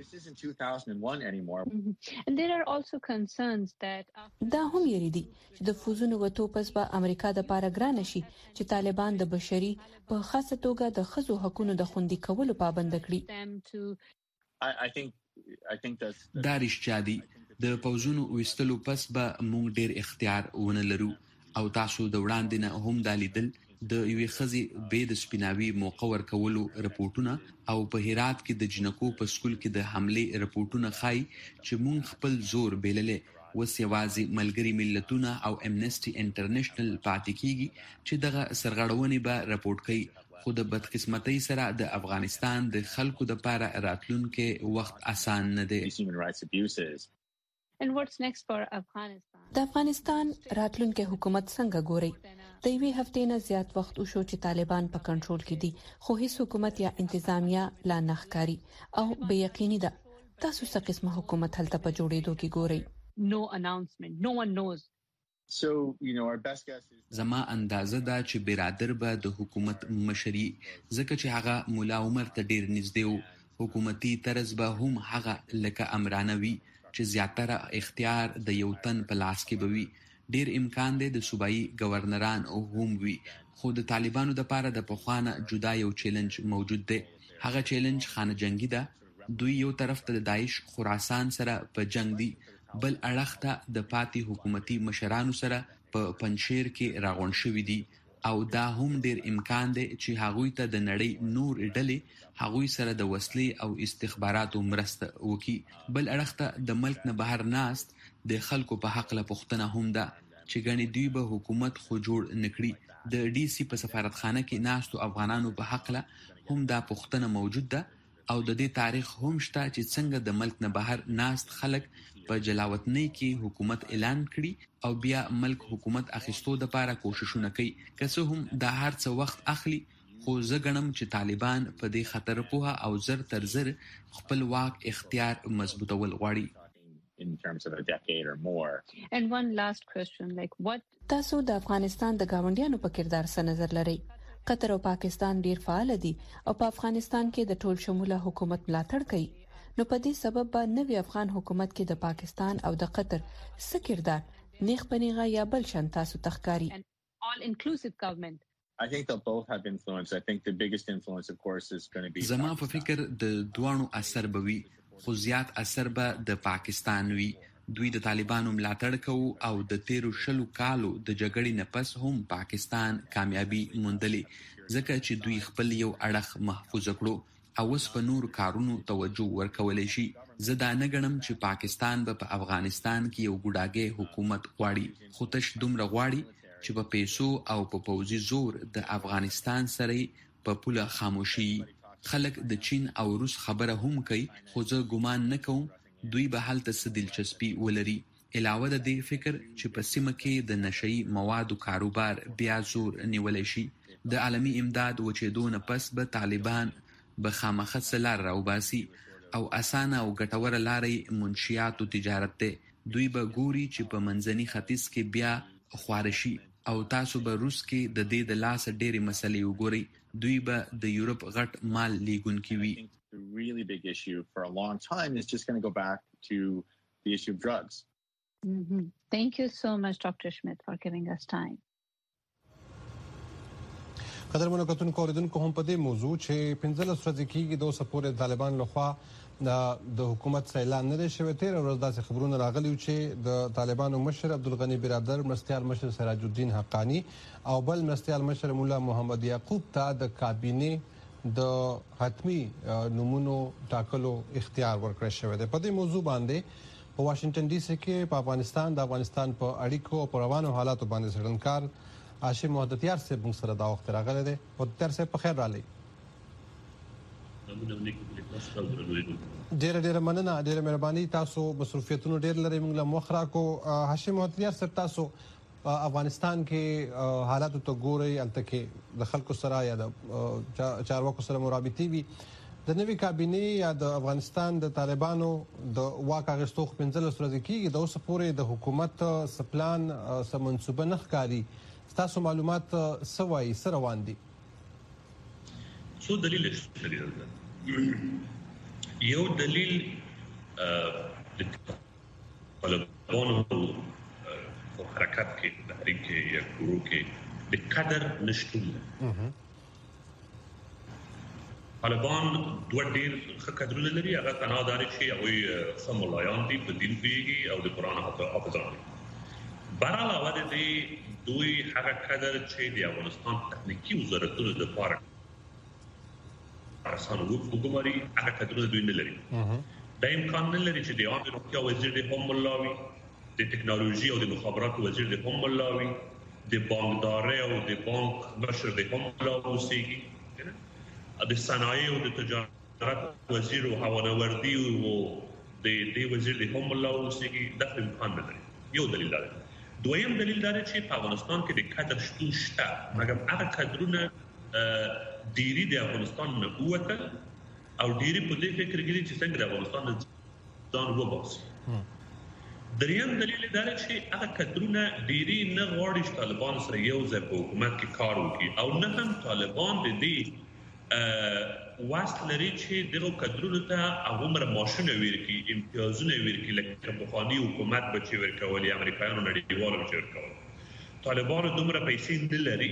دا هم یری دي چې د فوزونو وتو پس به امریکا د پاره ګران شي چې طالبان د بشري په خاصه توګه د ښځو حقوقو د خوندي کولو پابند کړي. دا رښتیا دي. د پوځونو وستلو پس به موږ ډېر اختیار ونه لرو او تاسو د وړاندې نه هم دا لیدل د یوې ښځې بې د سپیناوي موقع ورکولو رپورټونه او په هرات کې د جنکو په سکول کې د حملې رپورټونه ښایي چې موږ خپل زور بیللی. اوس یوازې ملګري ملتونه او امنسټي انټرنیشنل پاتې کیږي چې دغه سرغړونې به رپورټ کوي. خو د بدقسمتۍ سره د افغانستان د خلکو لپاره راتلونکي وخت آسان نه دی. د افغانستان راتلونکي حکومت څنګه ګوري؟ د یوې هفتې نه زیات وخت وشو چې طالبان په کنټرول کې دي خو هیڅ حکومت یا انتظامیه لا نه ښکاري او بې یقیني ده. تاسو څه قسمه حکومت هلته په جوړېدو کې ګورئ؟ زما اندازه ده چې برادر به د حکومت مشري ځکه چې هغه مولا عمر ته ډیر نږدې وو. حکومتي طرز به هم هغه لکه امرانه وي چې زیاتره اختیار د یو تن په لاس کې به وي. ډیر امکان دی د صوبایي گورنران هم وي. خو د طالبانو لپاره د پخوانه جدا یو چیلنج موجود دی. هغه چیلنج خانه جنگي ده. دوی یو طرف ته د داعش خراسان سره په جنگ دي، بل اړخ ته د پاتې حکومتي مشرانو سره په پنشیر کې راغونډ شوي دي او دا هم ډیر امکان دی چې هغوی ته د نړۍ نور ډلې هغوی سره د وسلې او استخباراتو مرسته وکړي. بل اړخ ته د ملک نه بهر ناست د خلکو په حق له پوښتنه هم ده چې ګڼې دوی به حکومت خو جوړ نکړي. د ډي سي په سفارتخانه کې ناستو افغانانو په حق له هم دا پوښتنه موجود ده او د دې تاریخ هم شته چې څنګه د ملک نه بهر ناست خلک په جلاوطنۍ کې حکومت اعلان کړي او بیا ملک حکومت اخیستو لپاره کوششونه کوي. که څه هم دا هر څه وخت اخلي خو زه ګڼم چې طالبان په دې خطر پوهه او زر تر زر خپل واک اختیار مضبوطول غواړي. تاسو د افغانستان د گاونډیانو په کردار څه نظر لرئ؟ قطر او پاکستان ډیر فعال دي او په افغانستان کې د ټول شموله حکومت ملاتړ کوي. نو په دې سبب به نوی افغان حکومت کې د پاکستان او د قطر څه کردار نیغ پنیغه یا بل شان تاسو تخکاری؟ زما په فکر د دوانو اثر به وي خو زیات اثر به د پاکستان وي. دوی د طالبانو ملاتړ کوي او د 13 کالو د جګړې نه پس هم پاکستان کامیابی موندلې ځکه چې دوی خپل یو اړخ محفوظ کړو او اوس په نور کارونو توجه ورکولای شي. زه دا نه ګڼم چې پاکستان به په افغانستان کې یو ګوډاګی حکومت غواړي خو تش دومره غواړي چې په پیسو او په پوځي زور د افغانستان سره په پوله خاموشي. خلک د چین او روس خبره هم کوي خو زه ګمان نه کوم دوی به هلته څه دلچسپي ولري. علاوه د دې فکر چې په سیمه کې د نشئی موادو کاروبار بیا زور نیولی شي. د عالمي امداد وچېدو نه پس به طالبان به خامخه څه لار راوباسي او اسانه او ګټوره لارې منشیاتو تجارت دی. دوی به ګوري چې په منځني ختیځ کې بیا خواره شي او تاسو به روس کې د دې د لاس ډېرې مسلې وګورئ. دوی به د یورپ غټ مال لیږونکي وي. The really big issue for a long time is just going to go back to the issue of drugs. Thank you so much, Dr. Schmidt, for giving us time. قدرمنو کتونکو اوریدونکو هم په دې موضوع چې 15 ورځې کېږي د اوسه پورې طالبان لخوا د حکومت څخه اعلان نه دی شوی. تېره ورځ داسې خبرونه راغلي چې د طالبانو مشر عبدالغني برادر، مرستیال مشر سراج الدین حقانی او بل مرستیال مشر مولا محمد یعقوب ته د کابینې د حتمی نمونو ټاکلو اختیار ورکړی شوی دی. په دې موضوع باندې په واشنگټن ډي سي کې په افغانستان په اړیکو او په روانو حالاتو باندې څېړنکار هاشم محدثیار صاحب موږ سره دا وخت راغلی دی. محدثیار صاحب په خیر راغلی. ډېره مننه، ډېره مهرباني. تاسو مصروفیتونو ډېر لرئ، موږ له مخ راکو. هاشم محدثیار صاحب، تاسو افغانستان کې حالاتو ته ګورئ، هلته کې د خلکو سره یا د چارواکو سره مرابطې وي. د نوې کابینې یا د افغانستان د طالبانو د واک اخیستو 15 ورځې کېږي، د اوسه پورې د حکومت څه پلان څه منصوبه نه ښکاري. ستاسو معلومات څه وایي، څه روان دي؟ څو دلیل شته. یو دلیل د طالبانو په حرکت کې د تحریک یا ګروپ کې د قدر نشتون ده. طالبان دوه ډېر ښه کدرونه لري. هغه تنها دا چې هغوی ښه ملایان دي، په دین پوهېږي او د قرآن حافظان دي. بر علاوه د دې دوی هغه کدر چې د افغانستان تخنیکي وزارتونو دپاره ارسانه وګماري، هغه کدرونه دوی نه لري. دا امکان نه لري چې د عامه روغتیا وزیر د هم ملا وي، د ټکنالوژي او د مخابراتو وزیر د هم ملا وي، د بانکدارۍ او د بانک مشر د هم ملا اوسېږي، د صنایع او د تجارت وزیر او هوانوردي او د دې وزیر د هم ملا اوسېږي. دا امکان نه لري. یو دلیل دا دی. دویم دلیل دا دی چې په افغانستان کې د کادر شتون شته، مګر هغه کادرونه ډېری د افغانستان نه ووتل او ډېری په دې فکر کې دي چې څنګه د افغانستان نه ځان وباسي. دریم دلیل دا دی چې هغه کادرونه ډېری نه غواړي چې طالبان سره یو ځای په حکومت کې کار وکړي او نه هم طالبان د دې واسط لري چې دغه کادرونو ته هغومره معاشونه ورکړي، امتیازونه ورکړي لکه پخواني حکومت به چې ورکول یا امریکایانو نړیوالو به چې ورکول. طالبانو دومره پیسې نه لري.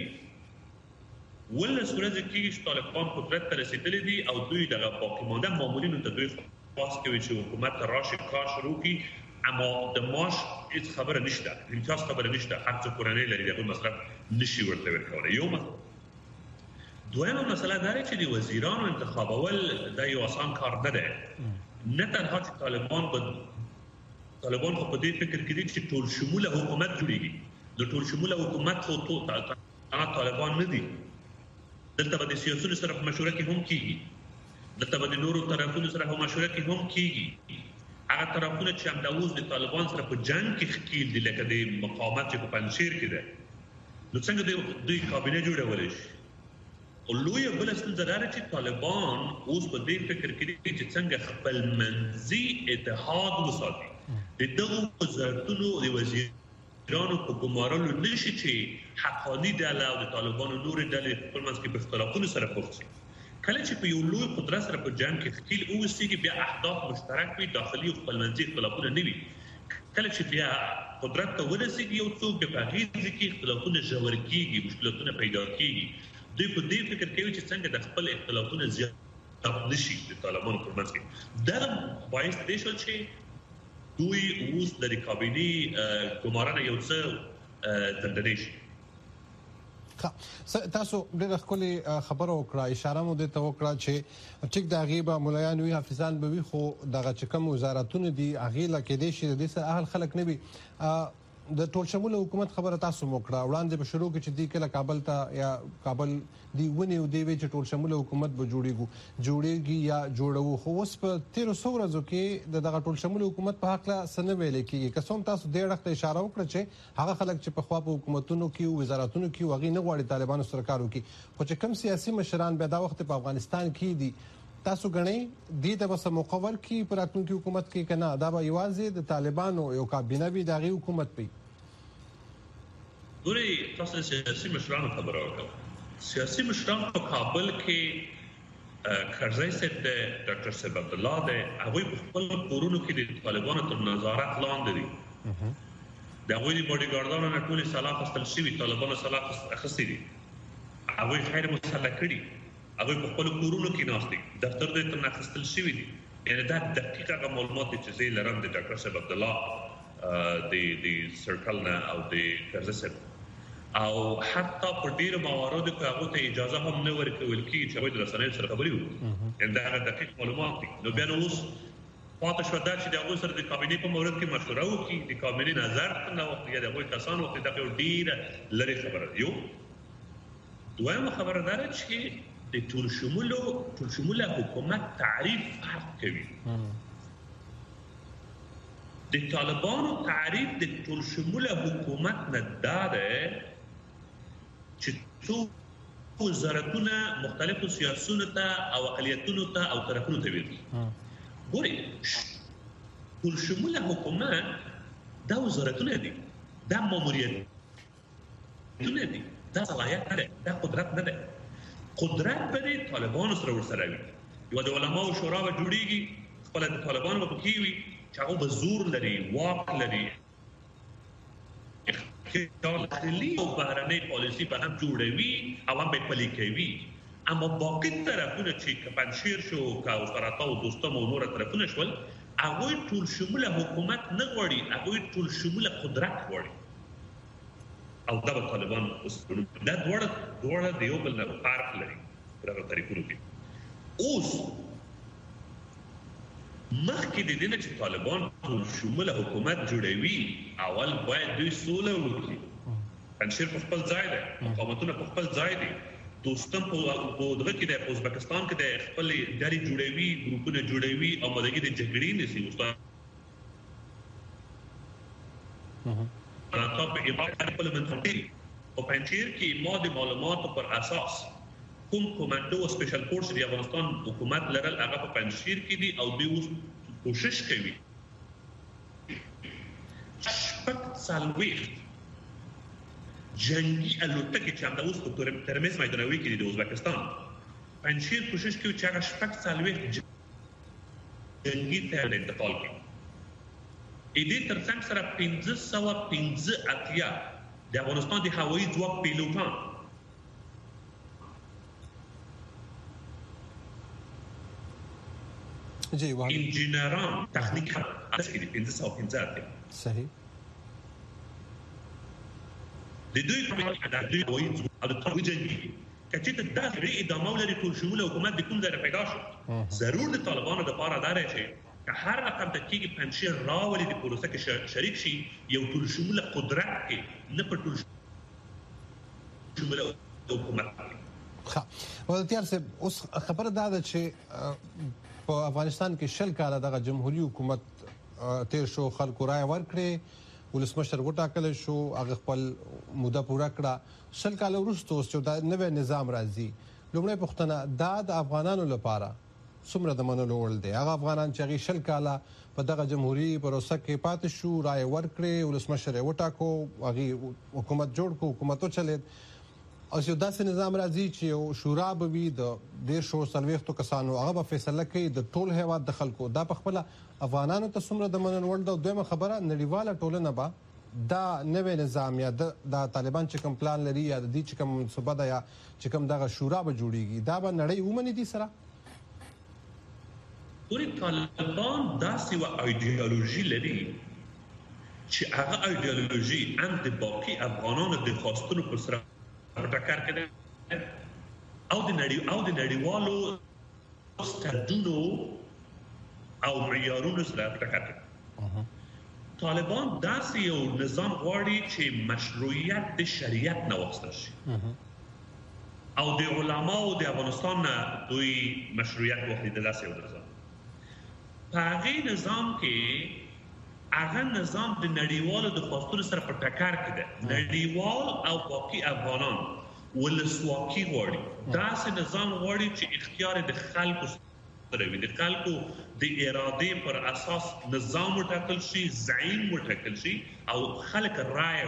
18 ورځې کېږي چې طالبان قدرت ته رسېدلي دي او دوی دغه باقي مانده مامورینو ته دوی خواست کوي چې حکومت ته راشي، کار شروع کړي. اما د معاش هېڅ خبره نشته، امتیاز خبره نشته. هر څه کورنۍ لري، د هغوی مصرف نشي ورته ورکولی. یو مسله. دویمه مسله دا دی چې د وزیرانو انتخابول دا یو آسان کار نه دی. نه تنها چې طالبان خو په دې فکر کې دي چې ټول شموله حکومت جوړېږي. د ټول شموله حکومت خو طالبان نه دي. دلته به د سیاسونو سره په مشوره کې هم کېږي، دلته به د نورو طرفونو سره په مشوره کې هم کېږي. هغه طرفونه چې همدا اوس د طالبان سره په جنګ کې ښکیل دي، لکه د مقاومت چې په پنجشیر کې دی، نو څنګه دوی کابینه جوړولی شي؟ او لویه بله ستونزه دا ده چې طالبان اوس په دې فکر کې دي چې څنګه خپلمنځي اتحاد وساتي. د دغو وزارتونو د وزیرانو په ګمارلو نشي چې حقاني ډله او د طالبانو نورې ډلې خپل منځ کې په اختلافونو سره پوخ شي. کله چې په یو لوی قدرت سره په جنګ کې ښکیل اوسېږي، بیا اهداف مشترک وي، داخلي او خپلمنځي اختلافونه نه وي. کله چې بیا قدرت ته ورسېږي یو څوک، بیا په هغې ځای کې اختلافونه ژور کېږي، مشکلاتونه پیدا کېږي. دوی په دې فکر کوي چې څنګه د خپل اختلافونه زیات نشي د طالبانو په منځ کې. دا باعث دی چې دوی اوس د کابینې ګمارنه یو څه ځنډنی شي. تاسو ډېره ښکلې خبره وکړه، اشاره مو دې ته وکړه چې ټیک د هغې به ملایان وي، حافظان به وي، خو دغه چې کوم وزارتونه دي هغې له کېدای شي د دې سره اهل خلک نه وي. د ټول شموله حکومت خبره تاسو مو کړه. وړاندې به شروع کړي چې دوی کله کابل ته یا کابل دی ونیو، دی وایي چې ټول شموله حکومت به جوړېږي یا جوړوو. خو اوس په 1300 ورځو کې د دغه ټول شموله حکومت په هکله څه نه ویلی کېږي. که څه هم تاسو دې اړخ ته اشاره وکړه چې هغه خلک چې پخوا په حکومتونو کې وزارتونو کې هغوی نه غواړي طالبانو سره کار وکړي، خو چې کوم سیاسي مشران بیا دا وخت په افغانستان کې دي، تاسو غنئ دې ته به څه موقع ورکړي په راتلونکي حکومت کې؟ که نه، دا به یوازې د طالبانو یو کابینه وي، د هغې حکومت وي؟ ګوري تاسو د سیاسي مشرانو خبره وکړه. سیاسي مشران په کابل کې کرزی صاحب د ډاکټر صاحب عبد الله د هغوی په خپل کورونو کې د طالبانو تر نظارت لاندې دي. د هغوی د باډیګارډانو نه ټولې سلاح اخیستل شوي، طالبانو سلاح اخیستې دي، هغوی خیر مسلح کړي، هغوی په خپلو کورونو کې ناست دي، دفترونه یې ترې اخیستل شوي دي. یعنې دا دقیق هغه معلومات دي چې زه یې لرم د ډاکټر صاحب عبد الله د سرکل نه او د کرزی صاحب. او حتی په ډیرو مواردو کې هغه ته اجازه هم نه ورکول کیږي چې هغوی د رسنیو سره خبرې وکړي. دا هغه دقیق معلومات دي. نو بیا نو اوس پاتې شوه دا چې د هغوی سره د کابینې په مورد کې مشوره وکړي، د کابینې نظر نه واخلي یا د هغوی کسان واخلي. دا یو ډېره لرې خبره ده. یو دویمه خبره دا ده چې د ټولشموله حکومت تعریف فرق کوي. د طالبانو تعریف د ټولشموله حکومت نه دا ده چې څو وزارتونه مختلفو سیاسونو ته او اقلیتونو ته او طرفونو ته ویل. ګورئ ټولشموله حکومت دا وزارتونه دي، دا ماموریتونه دي، دا صلاحیت نه ده، دا قدرت نه ده. قدرت به د طالبانو سره ورسره وي. یوه د علماو شورا به جوړیږي، خپله د طالبانو به پکې وي چې هغه به زور لري، واک لري، داخلي او بهرنۍ پالیسي به هم جوړوي او هم به پلي کوي. اما باقي طرفونه چې که پنجشیر شو، که فراتاو دوستم او نور طرفونه شول، هغوی ټول شموله حکومت نه غواړي، هغوی ټول شموله قدرت غواړي. او دا به طالبان اوس دا دواړه د یو بل نه فرق لري په دغه تعریفونو کې. اوس مخکې د دې نه چې طالبان ټول شموله حکومت جوړوي، اول باید دوی سوله وکړي. پنجشیر په خپل ځای دی، مقاومتونه په خپل ځای دي، دوستم په دغه کې دی، په ازبکستان کې دی، خپلې ډلې جوړوي، ګروپونه جوړوي او مدګي د جګړې نیسي. استاد په امپلیمنټ او پنجشیر کې ما د معلوماتو پر اساس کوم کمانډو او سپیشل فورس د افغانستان حکومت لرل هغه په پنجشیر کې دي او دوی اوس کوشش کوي شپږ څلوېښت جنگي الوتکې چې همدا اوس په ترمز میدانوي کې دي د ازبکستان. پنجشیر کوشش کوي چې هغه شپږ څلوېښت جنگي طیارې انتقال کړي. دې ترڅنګ سره 585 د افغانستان د هوایي ځواک پیلوټان انجینران تخنیکان اصلي دي 550 صحیح. د دوی کومه د دوی هوایي ځواک او د توجهي کچې ته دا لري ادامه ولري ټول شموله حکومت د کوم ځای پیدا شو. ضرور د طالبانو د پاره دا راځي که هر رقم د کېږي پنجشیر راولي د پروسه کې شریک شي، یو ټول شموله قدرت کې نه په ټول شموله حکومت کې. ښه ولتیار صاحب اوس خبره دا ده چې په افغانستان کې 20 کاله دغه جمهوریت حکومت تیر شو، خلکو رای ورکړي، ولسمشر وټاکل شو، هغه خپل موده پوره کړه. 20 کاله وروسته اوس چې دا نوی نظام راځي، لومړی پوښتنه دا د افغانانو لپاره څومره د منلو وړ دی؟ هغه افغانان چې هغې 20 کاله په دغه جمهوري پروسه کې پاتې شو، رای ورکړې، ولسمشر یې وټاکو، هغې حکومت جوړ کړو، حکومت وچلېد، اوس یو داسې نظام راځي چې یو شورا به وي د 140 کسانو، هغه به فیصله کوي د ټول هیواد د خلکو. دا په خپله افغانانو ته څومره د منلو وړ ده؟ دویمه خبره، نړیواله ټولنه به دا نوی نظام یا د طالبان چې کوم پلان لري یا د دې چې کوم منصوبه ده یا چې کوم دغه شورا به جوړیږي، دا به نړۍ ومني دې سره؟ ګورې طالبان داسې یوه ایډیالوژي لري چې هغه ایډیالوژي هم د باقي افغانانو د خواستونو پر سره په ټکر کې ده او د نړیوالو ستندونو او معیارونو سره په ټکر کې ده. طالبان داسې یو نظام غواړي چې مشروعیت د شریعت نه واخیستل شي او د علماو د افغانستان نه دوی مشروعیت واخلي. د داسې یو نظام په هغې نظام کې هغه نظام د نړیوالو د خواستونو سره په ټکر کې ده. نړیوال او باقي افغانان ولسواکي غواړي، داسې نظام غواړي چې اختیار د خلکو سره وي، د خلکو د ارادې پر اساس نظام وټاکل شي، زعیم وټاکل شي او خلک رایه ورکړي.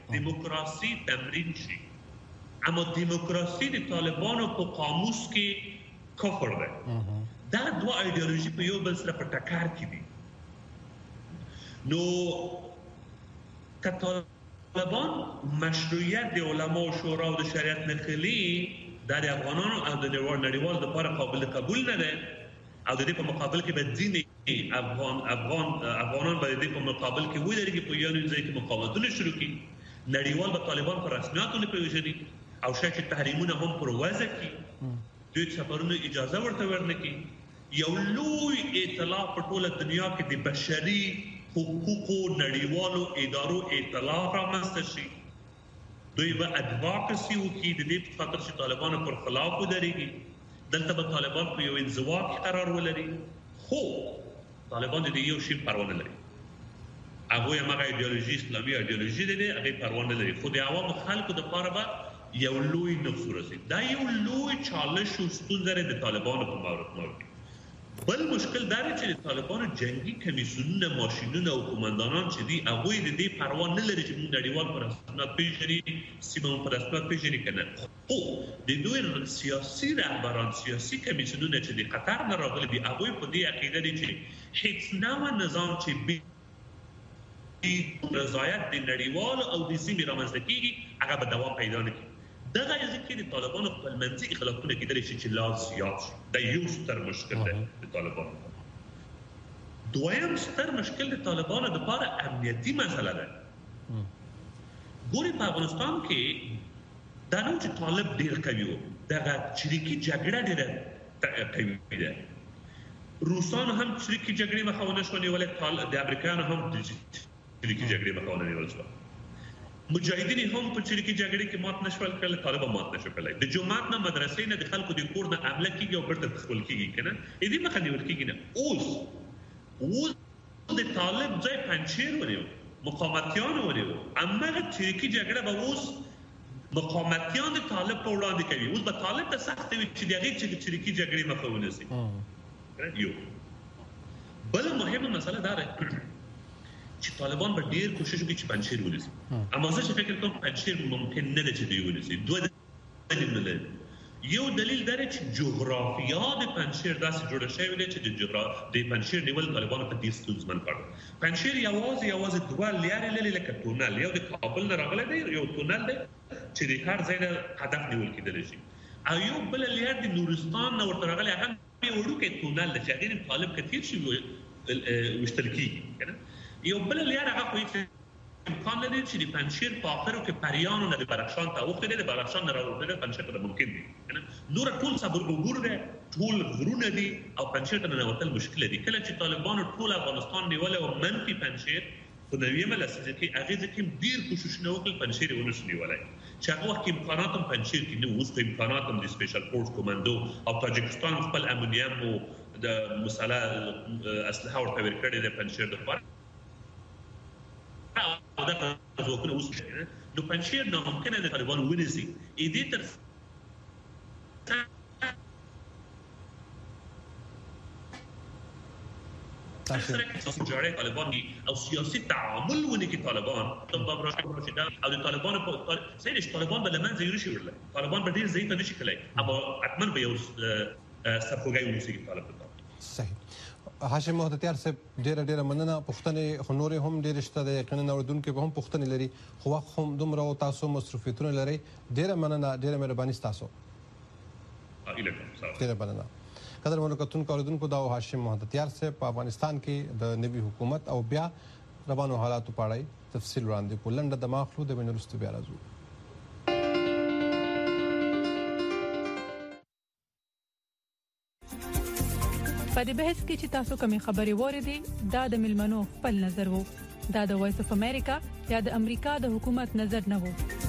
دیموکراسی تمرین شي. اما دیموکراسی د طالبانو په قاموس کې کفر ده. دا دوه ایدئولوژي په یو بل سره په ټکر کې دي. نو که طالبان مشروعیت د علما او شورا او د شریعت نه خلی د افغانانو او د نړیوال لپاره قابل قبول نه ده او د دې په مقابل کې به ځینې افغانان به د دې په مقابل کې ودرېږي په یو ځای کې مقاومتونه شروع کړي. نړیوال به طالبان په رسمیاتو نه پیژني او شاید چې تحریمونه هم پر وضع کړي، دوی سفرونو اجازه ورته ورنکړي. یو لوی اطلاع په ټوله دنیا کې د بشري حقوقو نړیوالو ادارو اطلاع رامنځته شي. دوی به ادوکسي وکړي د دې په خاطر چې طالبانو پر خلاف ودرېږي. دلته به طالبان په یو انزوا کې قرار ولري، خو طالبان د دې یو شي پروا نه لري. هغوی هماغه ایدئولوژي اسلامي ایدئولوژي دی، هغې پروا نه لري، خو د عوامو خلکو دپاره به یو لوی نقص ورسېږي. دا یو لوی چالش او ستونزه د طالبانو په مورد کې. بل مشکل دا دی چې د طالبانو جنگي کمیسیونونه، ماشینونه او قومندانان چې دي هغوی د دې پروا نه لري چې موږ نړیوال په رسمیت پېژني، سیمه مو په رسمیت پېژني که نه. خو د دوی سیاسي رهبران، سیاسي کمیسیونونه چې د قطر نه راغلي دي هغوی په دې عقیده دي چې هیڅ نوع نظام چې رضایت د نړیوال او د سیمې رامنځته کېږي هغه به دوام پیدا نه کړي. دغه ځکه د طالبانو خپل منځي اختلافونه کېدلی شي چې لا زیات شي. دا یو ستر مشکل دی د طالبانو. دویم ستر مشکل د طالبانو دپاره امنیتي مسله ده. ګورې په افغانستان کې دا نه چې طالب ډېر قوي و، دغه چریکي جګړه ډېره قوي ده. روسانو هم چریکي جګړې مخه ونه شوه نیولی، د امریکایانو هم چریکي جګړې مخه ونه نیول شوه. مجاهدین هم په چریکي جګړې کې مات نشول کړل، طالبان مات نشو کړلی. د جومات نه، مدرسې نه، د خلکو د کور نه حمله کېږي او بیرته تخول کېږي که نه، دې مخه نیول کېږي نه. اوس د طالب ځای پنجشیر ونیو، مقاومتیانو ونیو. هماغه چریکي جګړه به اوس مقاومتیان د طالب په وړاندې کوي. اوس به طالب ته سخته وي چې د هغې چریکي جګړې مخه ونیسي. یو بله مهمه مسله دا ده چې طالبان به ډېر کوشش وکړي چې پنجشیر ونیسي. اما زه چې فکر کوم پنجشیر ممکن نه ده چې دوی ونیسي. دوه دلیلونه لري. یو دلیل دا دی چې جغرافیا د پنجشیر داسې جوړه شوې ده چې د پنجشیر نیول طالبانو ته ډېر ستونزمن کړ. پنجشیر یوازې دوه لارې لري لکه تونل، یو د کابل نه راغلی دی، یو تونل دی چې د هر ځای نه هدف نیول کېدلی شي، او یو بله لار د نورستان نه ورته راغلی هغه یې وړوکی تونل دی چې هغې نه طالب که تېر شي ویشتل کېږي که نه. یو بل لار هغه خو هیڅ امکان نه دی چې د پنجشیر په آخرو کې پریانو نه د بدخشان ته اوښتې دی، د بدخشان نه راوړل پنجشیر ته ممکن دي. نور ټول صبرګوګور دی، ټول غرونه دي او پنجشیر ته ننوتل مشکل دي. کله چې طالبانو ټول افغانستان نیولی او منفي پنجشیر په 90مه لسیزه کې هغې ځکه هم ډېر کوششونه وکړل پنجشیر یې ونه شو نیولی، چې هغه وخت کې امکانات هم پنجشیر کې نه وو. اوس خو امکانات هم د سپیشل فورس کومندو او تاجکستان خپل امونیم او د مسله اسلحه ورته ورکړې ده پنجشیر دپاره. او دا ځواکونه اوس نو پنجشیر ناممکنه د طالبانو ونیسي. دې تر سیاسي طالبان او سیاسي تعامل ونی کې طالبان طب راشد او د طالبان په سیدش طالبان به لمن زیرو شي ورله طالبان به ډیر ضعیف نشي کولای، اما حتما به یو سرخوږی ونیسي طالب. صحیح. هاشم محتیار صاحب ډیره مننه. پوښتنې خو نورې هم ډېرې شته د یقینا اورېدونکي به هم پوښتنې لري، خو وخت هم دومره او تاسو مصروفیتونه لرئ. ډیره مننه، ډیره مهرباني ستاسو. ډیره مننه. قدرمنو کتونکو اورېدونکو دا هاشم محتیار صاحب په افغانستان کې د نوي حکومت او بیا روانو حالاتو په اړه تفصیل وړاندې کړو. لنډه دمه اخلو، د مینې وروسته بیا راځو. په دې بحث کې چې تاسو کومې خبرې واورېدې دا د ملمنو خپل نظر وو، دا د وایس اف امریکا یا د امریکا د حکومت نظر نه وو.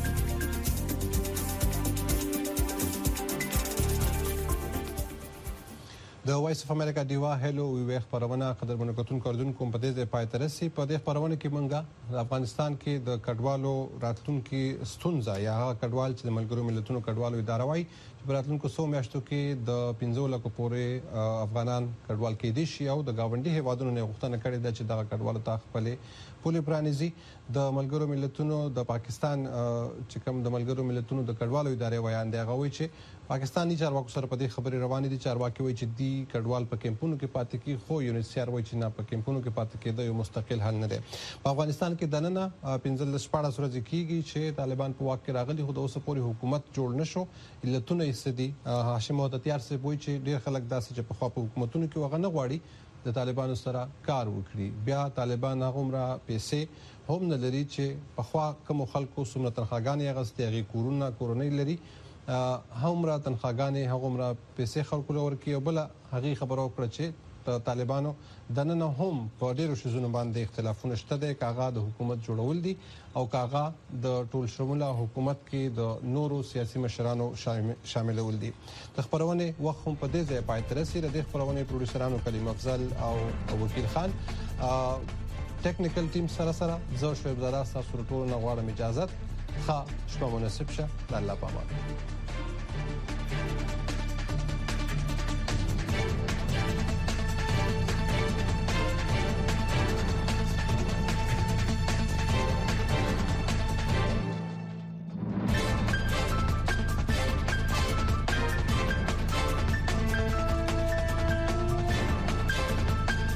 د وایس اف امریکا دیوا هلو وی خبرونه قدرمنو کتونکو اردوونکو په دې ځای پای ته رسي. په دې خبرونه کې مونږه د افغانستان کې د کډوالو راتلونکي ستونزه یا هغه کډوال چې د ملګرو ملتونو کډوالو اداره وایي براتلونکو 100 میاشتو کې د 15 لکه پورې افغانان کډوال کېدي شي او د گاونډي هیوادونو نه غوښتنه کړې ده چې دغه کډوالو ته خپلې پولې پرانیزي. د ملګرو ملتونو د پاکستان چې کوم د ملګرو ملتونو د کډوالو ادارې وایي دی هغه وایي چې پاکستاني چارواکو سره په دې خبرې روانې دي. چارواکي وایي چې دی کډوال په کیمپونو کې پاتې کی خو یونیسیار وایي چې نه په کیمپونو کې پاتې کېده یو مستقل حل نه دی. په افغانستان کې دننه 15 ورځې کېږي چې طالبان په واک کې راغلي خو د اوسه پورې حکومت جوړ نشو. علتونه یې سدي هاشم وحدتیار سه وایي چې ډېر خلک داسې چې په خوا په حکومتونو کې وغه نه غواړي د طالبانو سره کار وکړي. بیا طالبان هغومره پیسې هم نه لري چې په خوا کوم خلکو څومره تنخواګانې اغستې هغې کورنۍ لري هغومره تنخواګانې هغومره پیسې خلکو له ورکوي. او بله هغې خبره وکړه چې د طالبانو دننه هم په ډېرو شیزونو باندې اختلافونه شته دی که هغه د حکومت جوړول دي او که هغه د ټول شموله حکومت کې د نورو سیاسي مشرانو شاملول دي. د خبرونې وخت هم په دې ځای پای ته رسي. د دې خبرونې پروډوسرانو کلیم افضل او وکیل خان ټیکنیکل ټیم سره زه شعیب زاده تاسو ټول نه غواړم اجازه ښه شپه مناسب شه. د الله په امان.